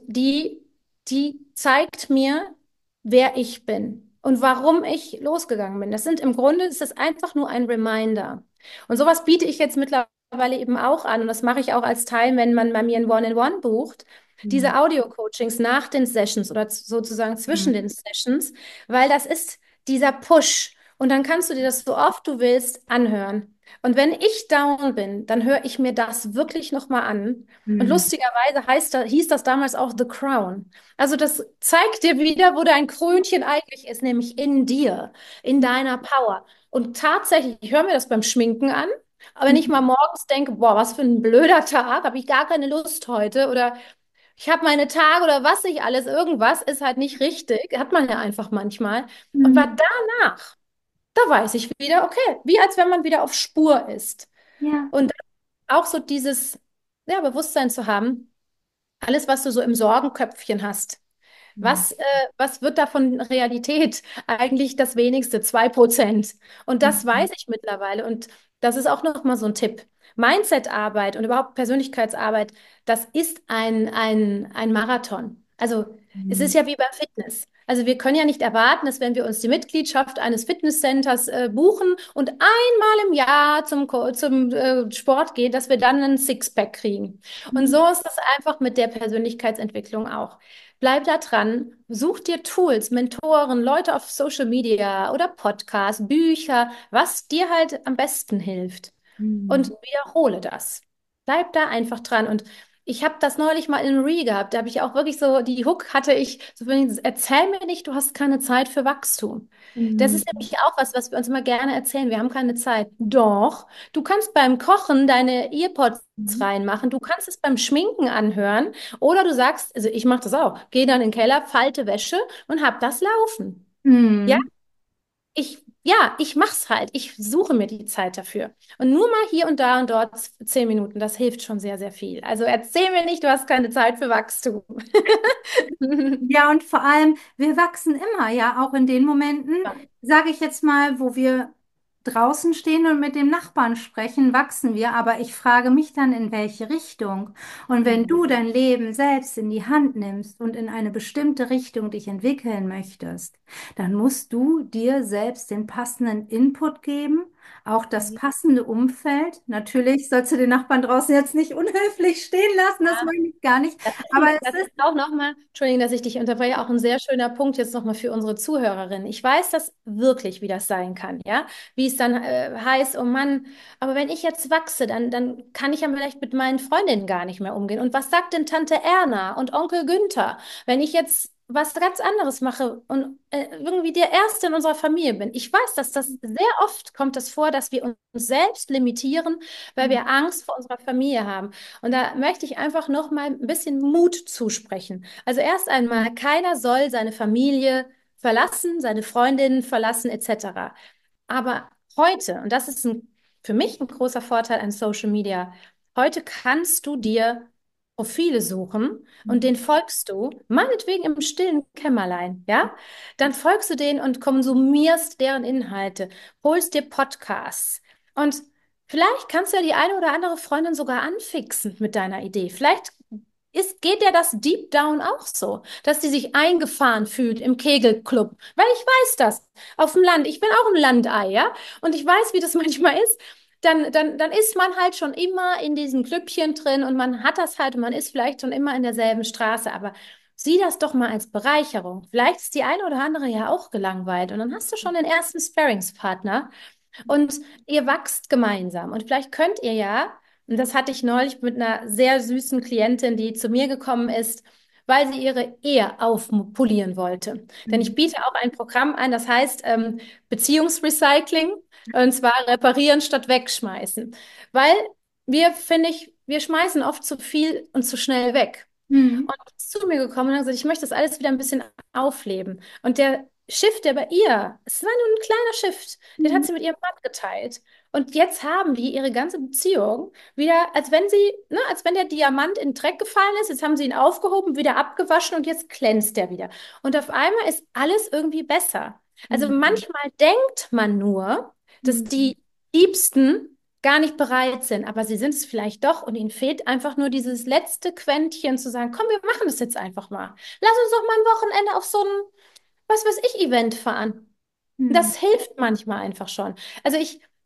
die zeigt mir, wer ich bin und warum ich losgegangen bin. Im Grunde ist das einfach nur ein Reminder. Und sowas biete ich jetzt mittlerweile eben auch an und das mache ich auch als Teil, wenn man bei mir ein One-on-One bucht. Mhm. Diese Audio-Coachings nach den Sessions oder sozusagen zwischen Mhm. den Sessions, weil das ist dieser Push. Und dann kannst du dir das so oft du willst anhören. Und wenn ich down bin, dann höre ich mir das wirklich nochmal an. Und Mhm. lustigerweise hieß das damals auch The Crown. Also das zeigt dir wieder, wo dein Krönchen eigentlich ist, nämlich in dir, in deiner Power. Und tatsächlich, ich höre mir das beim Schminken an, aber wenn ich mal morgens denke, boah, was für ein blöder Tag, habe ich gar keine Lust heute oder ich habe meine Tage oder was nicht alles, irgendwas ist halt nicht richtig, hat man ja einfach manchmal. Aber Mhm. danach, da weiß ich wieder, okay, wie als wenn man wieder auf Spur ist. Ja. Und auch so dieses, ja, Bewusstsein zu haben, alles, was du so im Sorgenköpfchen hast, Mhm. was wird davon Realität? Eigentlich das wenigste, 2%. Und das Mhm. weiß ich mittlerweile. Und das ist auch nochmal so ein Tipp. Mindset-Arbeit und überhaupt Persönlichkeitsarbeit, das ist ein Marathon. Also es ist Mhm. ja wie beim Fitness. Also wir können ja nicht erwarten, dass wenn wir uns die Mitgliedschaft eines Fitnesscenters buchen und einmal im Jahr zum Sport gehen, dass wir dann einen Sixpack kriegen. Und Mhm. so ist es einfach mit der Persönlichkeitsentwicklung auch. Bleib da dran, such dir Tools, Mentoren, Leute auf Social Media oder Podcasts, Bücher, was dir halt am besten hilft. Und Mhm. wiederhole das. Bleib da einfach dran. Und ich habe das neulich mal in einem Reel gehabt. Da habe ich auch wirklich so, die Hook hatte ich, so von wegen, erzähl mir nicht, du hast keine Zeit für Wachstum. Das ist Mhm. nämlich auch was wir uns immer gerne erzählen. Wir haben keine Zeit. Doch, du kannst beim Kochen deine Earpods Mhm. reinmachen. Du kannst es beim Schminken anhören. Oder du sagst, also ich mache das auch, gehe dann in den Keller, falte Wäsche und hab das laufen. Ja, Mhm. ich ja, ich mach's halt. Ich suche mir die Zeit dafür. Und nur mal hier und da und dort 10 Minuten, das hilft schon sehr, sehr viel. Also erzähl mir nicht, du hast keine Zeit für Wachstum. Ja, und vor allem, wir wachsen immer, ja, auch in den Momenten, Ja. sage ich jetzt mal, wo wir draußen stehen und mit dem Nachbarn sprechen, wachsen wir, aber ich frage mich dann, in welche Richtung. Und wenn Mhm. du dein Leben selbst in die Hand nimmst und in eine bestimmte Richtung dich entwickeln möchtest, dann musst du dir selbst den passenden Input geben, auch das Mhm. passende Umfeld. Natürlich sollst du den Nachbarn draußen jetzt nicht unhöflich stehen lassen, das meine ich gar nicht, aber es Das ist ist auch nochmal, Entschuldigung, dass ich dich unterbreche, auch ein sehr schöner Punkt jetzt nochmal für unsere Zuhörerinnen. Ich weiß das wirklich, wie das sein kann, ja? Wie es dann heißt, oh Mann, aber wenn ich jetzt wachse, dann kann ich ja vielleicht mit meinen Freundinnen gar nicht mehr umgehen. Und was sagt denn Tante Erna und Onkel Günther, wenn ich jetzt was ganz anderes mache und irgendwie der Erste in unserer Familie bin? Ich weiß, dass das sehr oft kommt das vor, dass wir uns selbst limitieren, weil wir Angst vor unserer Familie haben. Und da möchte ich einfach noch mal ein bisschen Mut zusprechen. Also erst einmal, keiner soll seine Familie verlassen, seine Freundinnen verlassen, etc. Aber heute, und das ist für mich ein großer Vorteil an Social Media, heute kannst du dir Profile suchen und denen folgst du, meinetwegen im stillen Kämmerlein, ja? Dann folgst du denen und konsumierst deren Inhalte, holst dir Podcasts und vielleicht kannst du ja die eine oder andere Freundin sogar anfixen mit deiner Idee. Vielleicht geht dir das deep down auch so, dass die sich eingefahren fühlt im Kegelclub. Weil ich weiß das. Auf dem Land. Ich bin auch ein Landei, ja? Und ich weiß, wie das manchmal ist. Dann ist man halt schon immer in diesen Klüppchen drin und man hat das halt und man ist vielleicht schon immer in derselben Straße. Aber sieh das doch mal als Bereicherung. Vielleicht ist die eine oder andere ja auch gelangweilt und dann hast du schon den ersten Sparringspartner und ihr wachst gemeinsam. Und vielleicht könnt ihr ja, und das hatte ich neulich mit einer sehr süßen Klientin, die zu mir gekommen ist, weil sie ihre Ehe aufpolieren wollte. Denn ich biete auch ein Programm an, das heißt Beziehungsrecycling, und zwar reparieren statt wegschmeißen. Weil finde ich, wir schmeißen oft zu viel und zu schnell weg. Mhm. Und die ist zu mir gekommen und hat gesagt, ich möchte das alles wieder ein bisschen aufleben. Und der Shift, der bei ihr, es war nur ein kleiner Shift, den hat Mhm. sie mit ihrem Mann geteilt. Und jetzt haben die ihre ganze Beziehung wieder, als wenn sie, ne, als wenn der Diamant in den Dreck gefallen ist. Jetzt haben sie ihn aufgehoben, wieder abgewaschen und jetzt glänzt er wieder. Und auf einmal ist alles irgendwie besser. Also Mhm. manchmal denkt man nur, dass Mhm. die Liebsten gar nicht bereit sind, aber sie sind es vielleicht doch und ihnen fehlt einfach nur dieses letzte Quäntchen zu sagen, komm, wir machen das jetzt einfach mal. Lass uns doch mal ein Wochenende auf so ein, was weiß ich, Event fahren. Mhm. Das hilft manchmal einfach schon. Also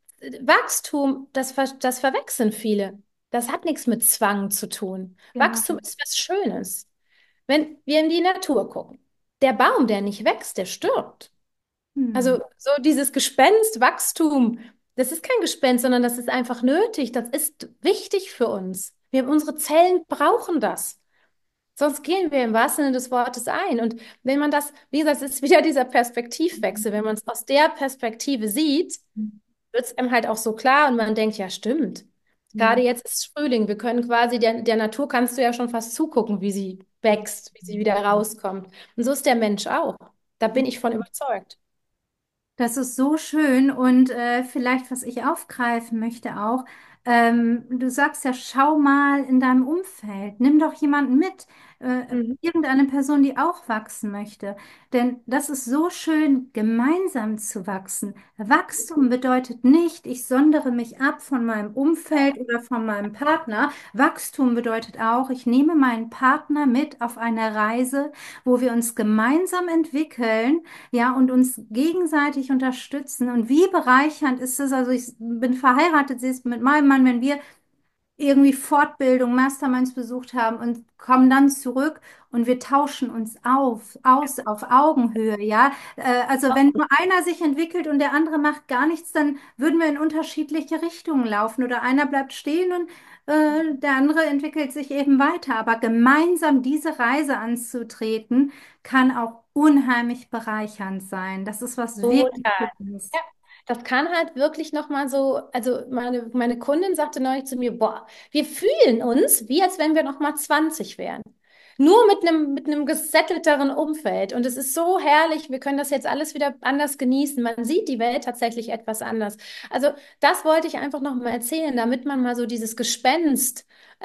Wachstum, das verwechseln viele. Das hat nichts mit Zwang zu tun. Wachstum Genau. ist was Schönes. Wenn wir in die Natur gucken, der Baum, der nicht wächst, der stirbt. Mhm. Also so dieses Gespenst, Wachstum, das ist kein Gespenst, sondern das ist einfach nötig. Das ist wichtig für uns. Unsere Zellen brauchen das. Sonst gehen wir im wahrsten Sinne des Wortes ein. Und wenn man das, wie gesagt, es ist wieder dieser Perspektivwechsel. Wenn man es aus der Perspektive sieht, wird es einem halt auch so klar und man denkt, ja, stimmt. Gerade Mhm. jetzt ist Frühling. Wir können quasi, der Natur kannst du ja schon fast zugucken, wie sie wächst, wie sie wieder rauskommt. Und so ist der Mensch auch. Da bin ich von überzeugt. Das ist so schön und vielleicht, was ich aufgreifen möchte auch, du sagst ja, schau mal in deinem Umfeld, nimm doch jemanden mit, Mhm. irgendeine Person, die auch wachsen möchte. Denn das ist so schön, gemeinsam zu wachsen. Wachstum bedeutet nicht, ich sondere mich ab von meinem Umfeld oder von meinem Partner. Wachstum bedeutet auch, ich nehme meinen Partner mit auf eine Reise, wo wir uns gemeinsam entwickeln, ja, und uns gegenseitig unterstützen. Und wie bereichernd ist es? Also ich bin verheiratet, sie ist mit meinem Mann, wenn wir irgendwie Fortbildung, Masterminds besucht haben und kommen dann zurück und wir tauschen uns aus auf Augenhöhe, ja. Also wenn nur einer sich entwickelt und der andere macht gar nichts, dann würden wir in unterschiedliche Richtungen laufen oder einer bleibt stehen und der andere entwickelt sich eben weiter. Aber gemeinsam diese Reise anzutreten, kann auch unheimlich bereichernd sein. Das ist was wirklich Total. Schönes. Ja, das kann halt wirklich nochmal so, also meine Kundin sagte neulich zu mir, boah, wir fühlen uns, wie als wenn wir nochmal 20 wären. nur mit einem gesettelteren Umfeld. Und es ist so herrlich. Wir können das jetzt alles wieder anders genießen. Man sieht die Welt tatsächlich etwas anders. Also das wollte ich einfach noch mal erzählen, damit man mal so dieses Gespenst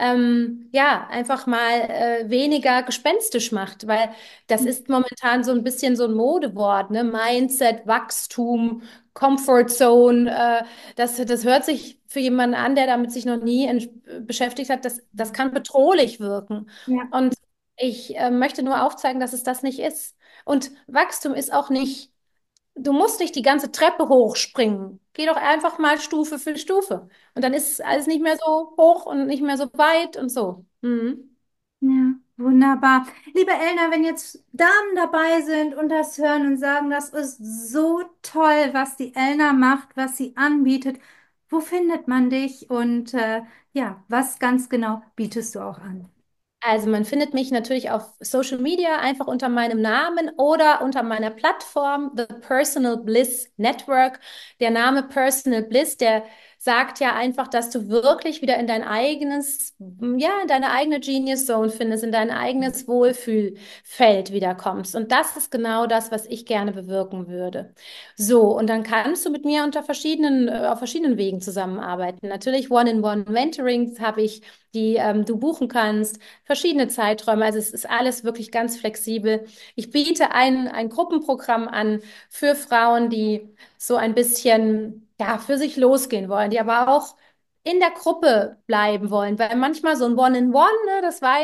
ja, einfach mal weniger gespenstisch macht, weil das ist momentan so ein bisschen so ein Modewort, ne? Mindset, Wachstum, Comfort Zone. Das hört sich für jemanden an, der damit sich noch nie beschäftigt hat, das kann bedrohlich wirken. Ja. Und ich möchte nur aufzeigen, dass es das nicht ist. Und Wachstum ist auch nicht, du musst nicht die ganze Treppe hochspringen. Geh doch einfach mal Stufe für Stufe. Und dann ist alles nicht mehr so hoch und nicht mehr so weit und so. Mhm. Ja, wunderbar. Liebe Elna, wenn jetzt Damen dabei sind und das hören und sagen, das ist so toll, was die Elna macht, was sie anbietet, wo findet man dich und ja, was ganz genau bietest du auch an? Also man findet mich natürlich auf Social Media einfach unter meinem Namen oder unter meiner Plattform The Personal Bliss Network. Der Name Personal Bliss, der sagt ja einfach, dass du wirklich wieder in dein eigenes, ja, in deine eigene Genius Zone findest, in dein eigenes Wohlfühlfeld wiederkommst. Und das ist genau das, was ich gerne bewirken würde. So, und dann kannst du mit mir auf verschiedenen Wegen zusammenarbeiten. Natürlich One-in-One-Mentorings habe ich, die du buchen kannst, verschiedene Zeiträume. Also es ist alles wirklich ganz flexibel. Ich biete ein Gruppenprogramm an für Frauen, die so ein bisschen ja, für sich losgehen wollen, die aber auch in der Gruppe bleiben wollen, weil manchmal so ein One-in-One, ne,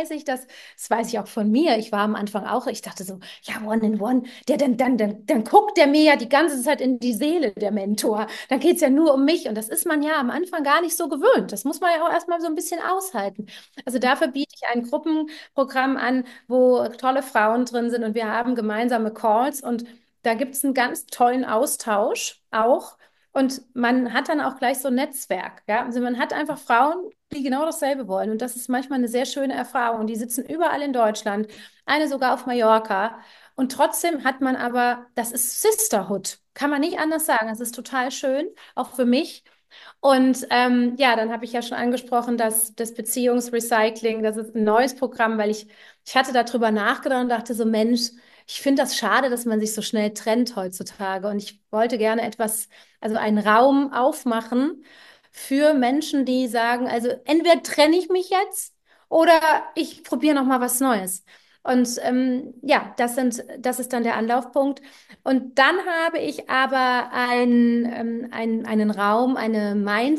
das weiß ich auch von mir. Ich war am Anfang auch, ich dachte so, ja, One-in-One, dann guckt der mir ja die ganze Zeit in die Seele, der Mentor. Dann geht's ja nur um mich und das ist man ja am Anfang gar nicht so gewöhnt. Das muss man ja auch erstmal so ein bisschen aushalten. Also dafür biete ich ein Gruppenprogramm an, wo tolle Frauen drin sind und wir haben gemeinsame Calls und da gibt es einen ganz tollen Austausch auch. Und man hat dann auch gleich so ein Netzwerk, ja. Also man hat einfach Frauen, die genau dasselbe wollen. Und das ist manchmal eine sehr schöne Erfahrung. Die sitzen überall in Deutschland, eine sogar auf Mallorca. Und trotzdem hat man aber, das ist Sisterhood. Kann man nicht anders sagen. Es ist total schön, auch für mich. Und ja, dann habe ich ja schon angesprochen, dass das Beziehungsrecycling, das ist ein neues Programm, weil ich hatte darüber nachgedacht und dachte so, Mensch, ich finde das schade, dass man sich so schnell trennt heutzutage. Und ich wollte gerne etwas, also einen Raum aufmachen für Menschen, die sagen, also entweder trenne ich mich jetzt oder ich probiere noch mal was Neues. Und ja, das ist dann der Anlaufpunkt. Und dann habe ich aber einen Raum, eine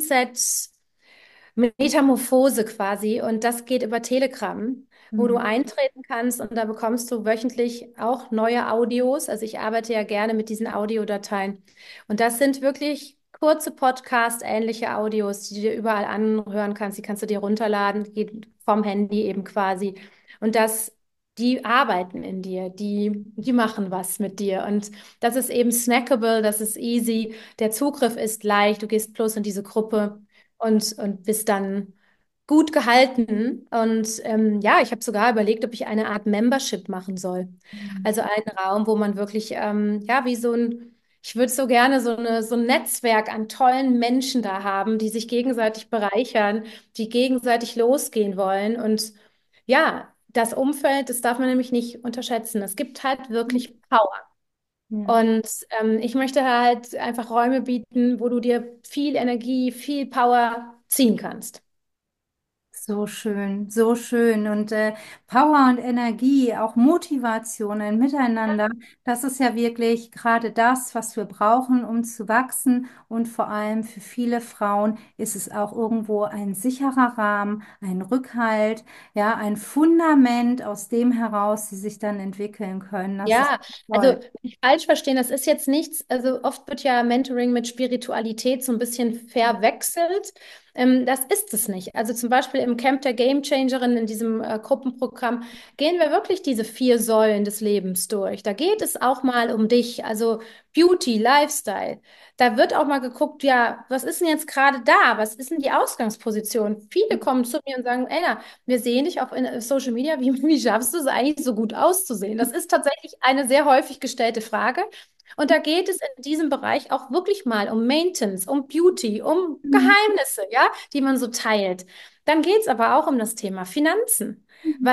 Mindset-Metamorphose quasi. Und das geht über Telegram, wo du Mhm. eintreten kannst und da bekommst du wöchentlich auch neue Audios. Also ich arbeite ja gerne mit diesen Audiodateien. Und das sind wirklich kurze Podcast-ähnliche Audios, die du dir überall anhören kannst. Die kannst du dir runterladen, geht vom Handy eben quasi. Und die arbeiten in dir, die machen was mit dir. Und das ist eben snackable, das ist easy, der Zugriff ist leicht, du gehst bloß in diese Gruppe und bist dann gut gehalten. Und ja, ich habe sogar überlegt, ob ich eine Art Membership machen soll. Also einen Raum, wo man wirklich, ja, wie so ein, ich würde so gerne so ein Netzwerk an tollen Menschen da haben, die sich gegenseitig bereichern, die gegenseitig losgehen wollen. Und ja, das Umfeld, das darf man nämlich nicht unterschätzen. Es gibt halt wirklich Power. Ja. Und ich möchte halt einfach Räume bieten, wo du dir viel Energie, viel Power ziehen kannst. So schön, so schön. Und Power und Energie, auch Motivationen miteinander, das ist ja wirklich gerade das, was wir brauchen, um zu wachsen. Und vor allem für viele Frauen ist es auch irgendwo ein sicherer Rahmen, ein Rückhalt, ja, ein Fundament, aus dem heraus sie sich dann entwickeln können. Das ist Ja, also toll. nicht falsch verstehen, das ist jetzt nichts, also oft wird ja Mentoring mit Spiritualität so ein bisschen verwechselt. Das ist es nicht. Also zum Beispiel im Camp der Game Changerin, in diesem Gruppenprogramm, gehen wir wirklich diese 4 Säulen des Lebens durch. Da geht es auch mal um dich, also Beauty, Lifestyle. Da wird auch mal geguckt, ja, was ist denn jetzt gerade da? Was ist denn die Ausgangsposition? Viele kommen zu mir und sagen, ey, wir sehen dich auf Social Media. Wie schaffst du es eigentlich so gut auszusehen? Das ist tatsächlich eine sehr häufig gestellte Frage. Und da geht es in diesem Bereich auch wirklich mal um Maintenance, um Beauty, um Mhm. Geheimnisse, ja, die man so teilt. Dann geht es aber auch um das Thema Finanzen, weil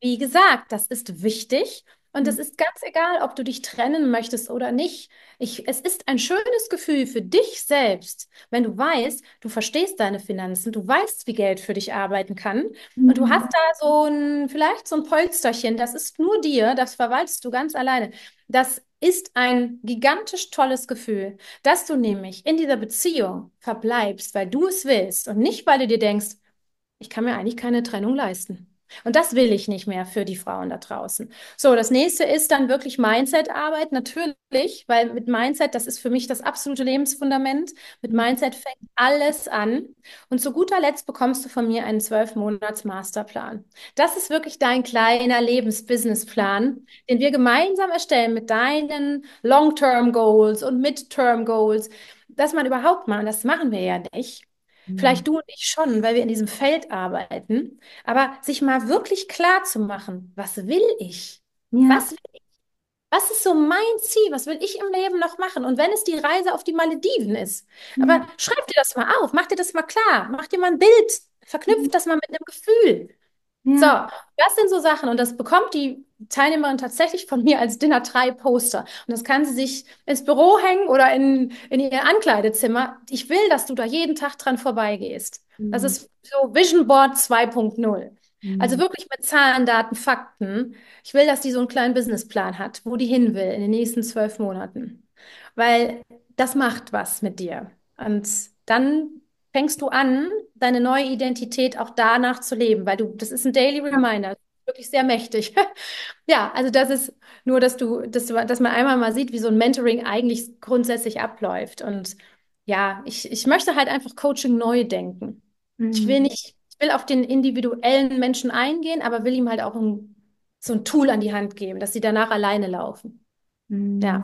wie gesagt, das ist wichtig und es ist ganz egal, ob du dich trennen möchtest oder nicht. Es ist ein schönes Gefühl für dich selbst, wenn du weißt, du verstehst deine Finanzen, du weißt, wie Geld für dich arbeiten kann und du hast Mhm. da vielleicht so ein Polsterchen, das ist nur dir, das verwaltest du ganz alleine. Das ist ein gigantisch tolles Gefühl, dass du nämlich in dieser Beziehung verbleibst, weil du es willst und nicht, weil du dir denkst, ich kann mir eigentlich keine Trennung leisten. Und das will ich nicht mehr für die Frauen da draußen. So, das nächste ist dann wirklich Mindset-Arbeit, natürlich, weil mit Mindset, das ist für mich das absolute Lebensfundament. Mit Mindset fängt alles an. Und zu guter Letzt bekommst du von mir einen 12-Monats-Masterplan. Das ist wirklich dein kleiner Lebens-Business-Plan, den wir gemeinsam erstellen mit deinen Long-Term-Goals und Mid-Term-Goals. Dass man überhaupt mal, und das machen wir ja nicht, Mhm. vielleicht du und ich schon, weil wir in diesem Feld arbeiten, aber sich mal wirklich klar zu machen, was will ich? Ja. Was, was ist so mein Ziel? Was will ich im Leben noch machen? Und wenn es die Reise auf die Malediven ist, Ja. aber schreib dir das mal auf, mach dir das mal klar, mach dir mal ein Bild, verknüpf das mal mit einem Gefühl. So, Ja. das sind so Sachen und das bekommt die Teilnehmerin tatsächlich von mir als Dinner 3 Poster. Und das kann sie sich ins Büro hängen oder in ihr Ankleidezimmer. Ich will, dass du da jeden Tag dran vorbeigehst. Das Mhm. ist so Vision Board 2.0. Also Mhm. wirklich mit Zahlen, Daten, Fakten. Ich will, dass die so einen kleinen Businessplan hat, wo die hin will in den nächsten 12 Monaten. Weil das macht was mit dir. Und dann fängst du an, deine neue Identität auch danach zu leben, weil das ist ein Daily Ja. Reminder, wirklich sehr mächtig. Ja, also das ist nur, dass man einmal mal sieht, wie so ein Mentoring eigentlich grundsätzlich abläuft. Und ja, ich möchte halt einfach Coaching neu denken. Mhm. Ich will auf den individuellen Menschen eingehen, aber will ihm halt auch so ein Tool an die Hand geben, dass sie danach alleine laufen. Mhm. Ja.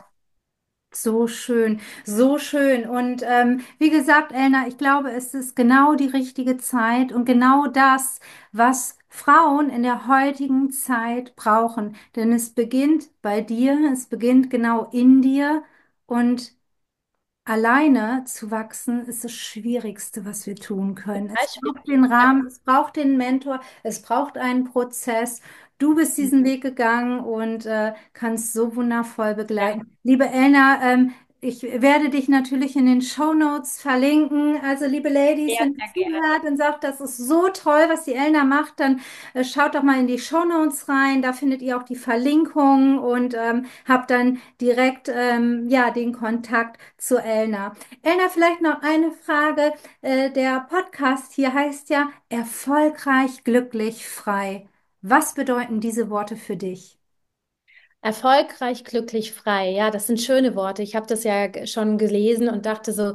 So schön, so schön. Und wie gesagt, Elna, ich glaube, es ist genau die richtige Zeit und genau das, was Frauen in der heutigen Zeit brauchen. Denn es beginnt bei dir, es beginnt genau in dir und alleine zu wachsen ist das Schwierigste, was wir tun können. Es Total braucht schwierig. den Ja. Rahmen, es braucht den Mentor, es braucht einen Prozess. Du bist diesen Weg gegangen und kannst so wundervoll Ja, begleiten. Liebe Elna, ich werde dich natürlich in den Shownotes verlinken. Also, liebe Ladies, sehr, wenn ihr sehr gerne. zuhört und sagt, das ist so toll, was die Elna macht, dann schaut doch mal in die Shownotes rein. Da findet ihr auch die Verlinkung und habt dann direkt ja, den Kontakt zu Elna. Elna, vielleicht noch eine Frage. Der Podcast hier heißt ja Erfolgreich, glücklich, frei. Was bedeuten diese Worte für dich? Erfolgreich, glücklich, frei. Ja, das sind schöne Worte. Ich habe das ja schon gelesen und dachte so,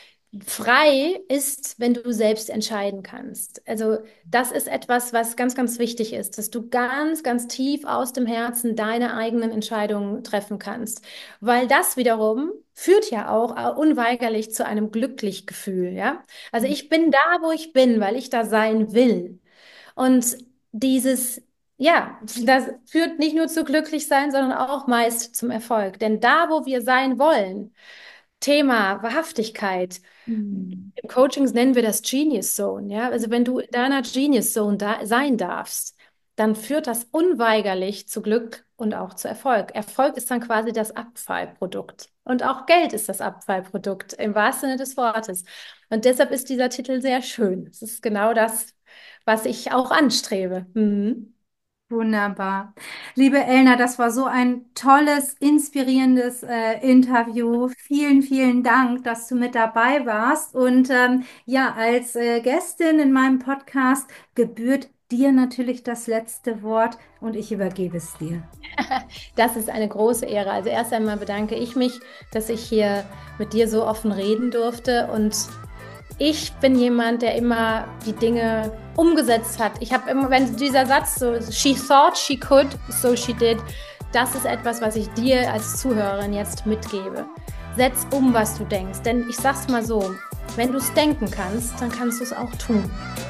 frei ist, wenn du selbst entscheiden kannst. Also das ist etwas, was ganz, ganz wichtig ist, dass du ganz, ganz tief aus dem Herzen deine eigenen Entscheidungen treffen kannst. Weil das wiederum führt ja auch unweigerlich zu einem Glücklichgefühl, ja? Also ich bin da, wo ich bin, weil ich da sein will. Und dieses, ja, das führt nicht nur zu Glücklichsein, sondern auch meist zum Erfolg. Denn da, wo wir sein wollen, Thema Wahrhaftigkeit, Hm. im Coachings nennen wir das Genius Zone, ja. Also wenn du in deiner Genius Zone da sein darfst, dann führt das unweigerlich zu Glück und auch zu Erfolg. Erfolg ist dann quasi das Abfallprodukt. Und auch Geld ist das Abfallprodukt im wahrsten Sinne des Wortes. Und deshalb ist dieser Titel sehr schön. Es ist genau das, was ich auch anstrebe. Mhm. Wunderbar. Liebe Elna, das war so ein tolles, inspirierendes Interview. Vielen, vielen Dank, dass du mit dabei warst. Und ja, als Gästin in meinem Podcast gebührt dir natürlich das letzte Wort und ich übergebe es dir. Das ist eine große Ehre. Also erst einmal bedanke ich mich, dass ich hier mit dir so offen reden durfte und ich bin jemand, der immer die Dinge umgesetzt hat. Ich habe immer, wenn dieser Satz so, she thought she could, so she did, das ist etwas, was ich dir als Zuhörerin jetzt mitgebe. Setz um, was du denkst. Denn ich sag's mal so, wenn du es denken kannst, dann kannst du es auch tun.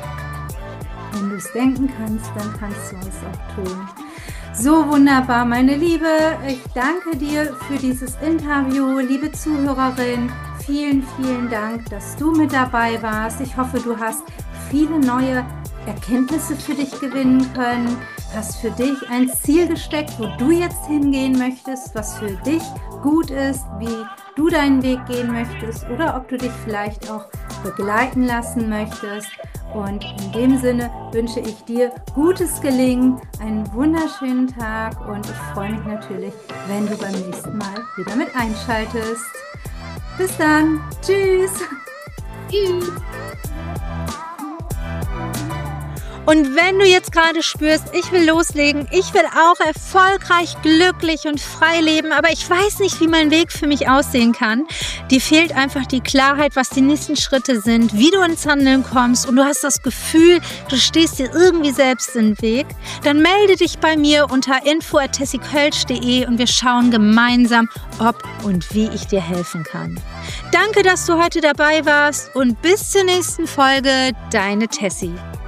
Wenn du es denken kannst, dann kannst du es auch tun. So wunderbar, meine Liebe. Ich danke dir für dieses Interview, liebe Zuhörerin. Vielen, vielen Dank, dass du mit dabei warst. Ich hoffe, du hast viele neue Erkenntnisse für dich gewinnen können. hast für dich ein Ziel gesteckt, wo du jetzt hingehen möchtest, was für dich gut ist, wie du deinen Weg gehen möchtest oder ob du dich vielleicht auch begleiten lassen möchtest. Und in dem Sinne wünsche ich dir gutes Gelingen, einen wunderschönen Tag und ich freue mich natürlich, wenn du beim nächsten Mal wieder mit einschaltest. Bis dann. Tschüss. Tschüss. Und wenn du jetzt gerade spürst, ich will loslegen, ich will auch erfolgreich, glücklich und frei leben, aber ich weiß nicht, wie mein Weg für mich aussehen kann, dir fehlt einfach die Klarheit, was die nächsten Schritte sind, wie du ins Handeln kommst und du hast das Gefühl, du stehst dir irgendwie selbst im Weg, dann melde dich bei mir unter info@tessykölsch.de und wir schauen gemeinsam, ob und wie ich dir helfen kann. Danke, dass du heute dabei warst und bis zur nächsten Folge, deine Tessie.